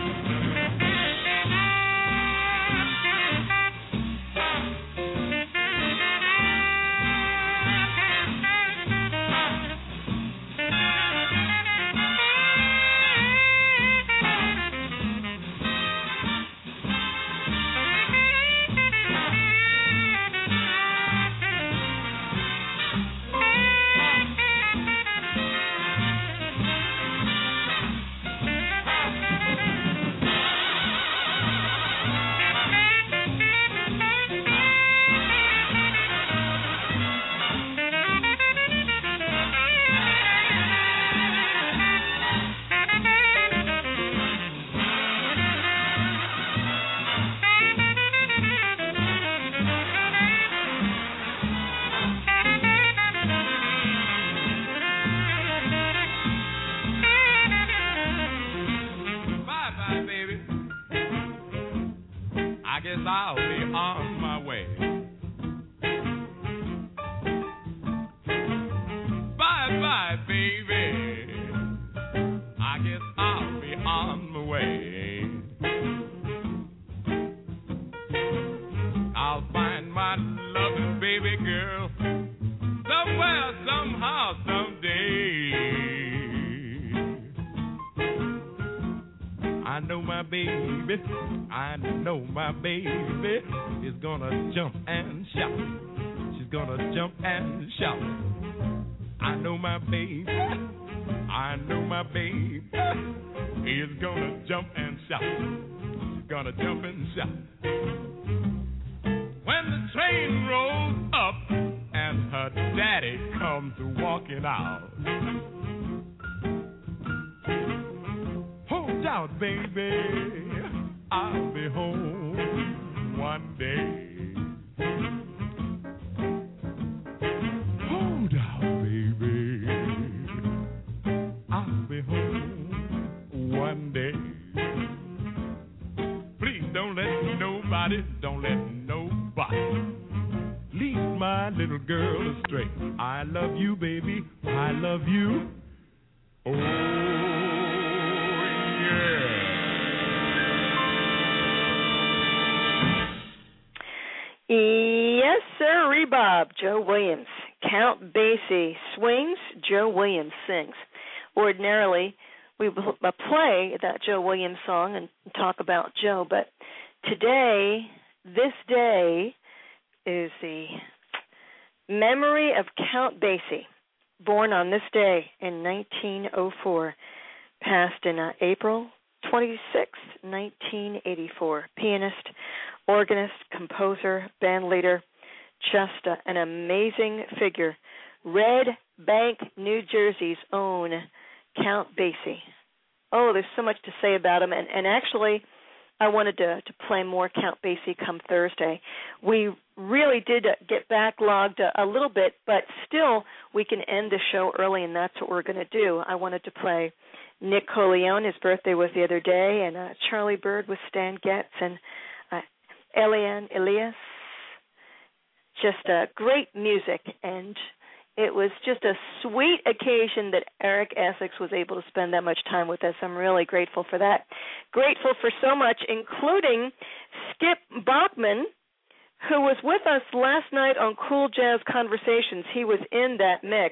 Bye-bye, baby. I guess I'll be on my way. Bye-bye, baby. I guess I'll be on my way. I'll find my loving baby girl somewhere, somehow, someday. I know my baby, I know my baby is gonna jump and shout. She's gonna jump and shout. I know my baby, I know my baby is gonna jump and shout. She's gonna jump and shout. When the train rolls up and her daddy comes walking out. Hold out, baby, I'll be home one day. Hold out, baby, I'll be home one day. Please don't let nobody lead my little girl astray. I love you, baby, I love you. Oh, Yes, sir, Rebob. Joe Williams. Count Basie swings, Joe Williams sings. Ordinarily, we will play that Joe Williams song and talk about Joe, but today, this day, is the memory of Count Basie, born on this day in 1904, passed in April 26, 1984. Pianist, organist, composer, band leader, just an amazing figure. Red Bank, New Jersey's own Count Basie. Oh, there's so much to say about him, and actually, I wanted to play more Count Basie come Thursday. We really did get backlogged a little bit, but still, we can end the show early, and that's what we're going to do. I wanted to play Nick Corleone. His birthday was the other day, and Charlie Bird with Stan Getz, and Eliane Elias. Just great music, and it was just a sweet occasion that Eric Essex was able to spend that much time with us. I'm really grateful for that. Grateful for so much, including Skip Bachman, who was with us last night on Cool Jazz Conversations. He was in that mix.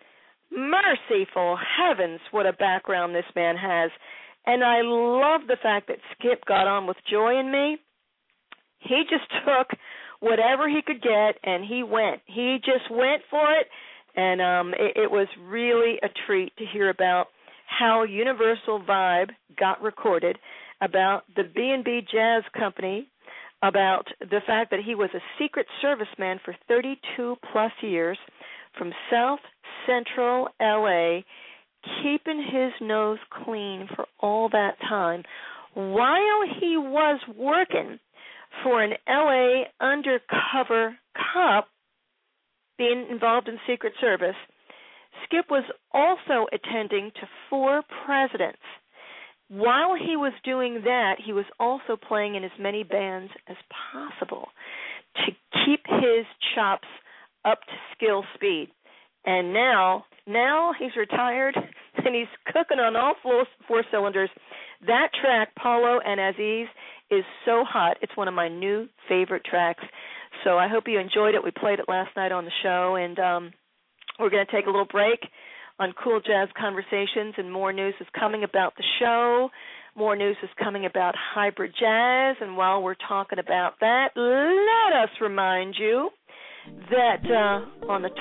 Merciful heavens, what a background this man has. And I love the fact that Skip got on with Joy and me. He just took whatever he could get, and he went. He just went for it, and it was really a treat to hear about how Universal Vibe got recorded, about the B&B Jazz Company, about the fact that he was a Secret Serviceman for 32-plus years from South Central L.A., keeping his nose clean for all that time while he was working for an L.A. undercover cop being involved in Secret Service. Skip was also attending to 4 presidents. While he was doing that, he was also playing in as many bands as possible to keep his chops up to skill speed. And now he's retired, and he's cooking on all 4 cylinders. That track, Paulo and Aziz, is so hot. It's one of my new favorite tracks. So I hope you enjoyed it. We played it last night on the show, and we're going to take a little break on Cool Jazz Conversations, and more news is coming about the show. More news is coming about hybrid jazz, and while we're talking about that, let us remind you that on the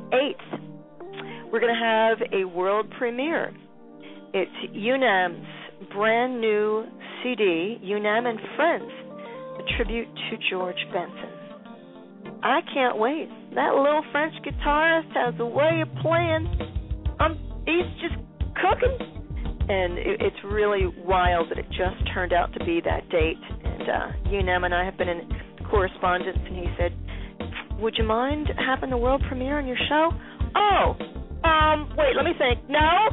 28th, we're going to have a world premiere. It's UNAM's brand new CD, UNAM and Friends, a tribute to George Benson. I can't wait. That little French guitarist has a way of playing. He's just cooking. And it's really wild that it just turned out to be that date. And UNAM and I have been in correspondence, and he said, would you mind having the world premiere on your show? Oh, wait, let me think. No?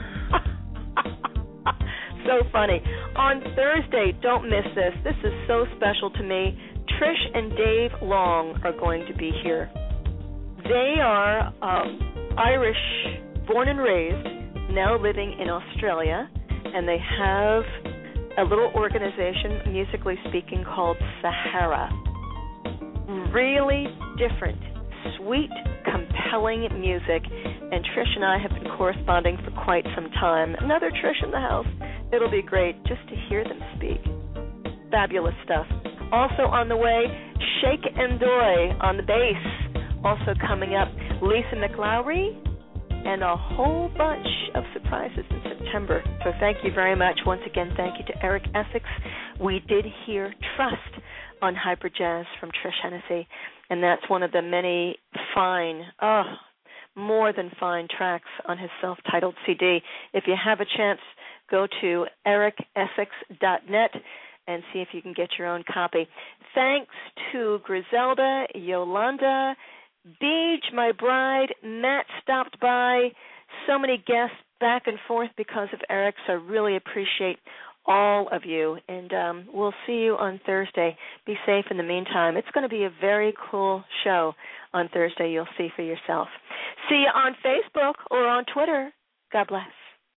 So funny. On Thursday, don't miss this. This is so special to me. Trish and Dave Long are going to be here. They are Irish, born and raised, now living in Australia, and they have a little organization, musically speaking, called Sahara. Really different, sweet, compelling music, and Trish and I have been corresponding for quite some time. Another Trish in the house. It'll be great just to hear them speak. Fabulous stuff. Also on the way, Shake and Doy on the bass. Also coming up, Lisa McLowry, and a whole bunch of surprises in September. So thank you very much. Once again, thank you to Eric Essex. We did hear Trust on Hyper Jazz from Trish Hennessy, and that's one of the many fine, more than fine tracks on his self-titled CD. If you have a chance, go to ericessex.net and see if you can get your own copy. Thanks to Griselda, Yolanda, Beej, my bride, Matt stopped by, so many guests back and forth because of Eric, so I really appreciate all of you, and we'll see you on Thursday. Be safe in the meantime. It's going to be a very cool show on Thursday. You'll see for yourself. See you on Facebook or on Twitter. God bless.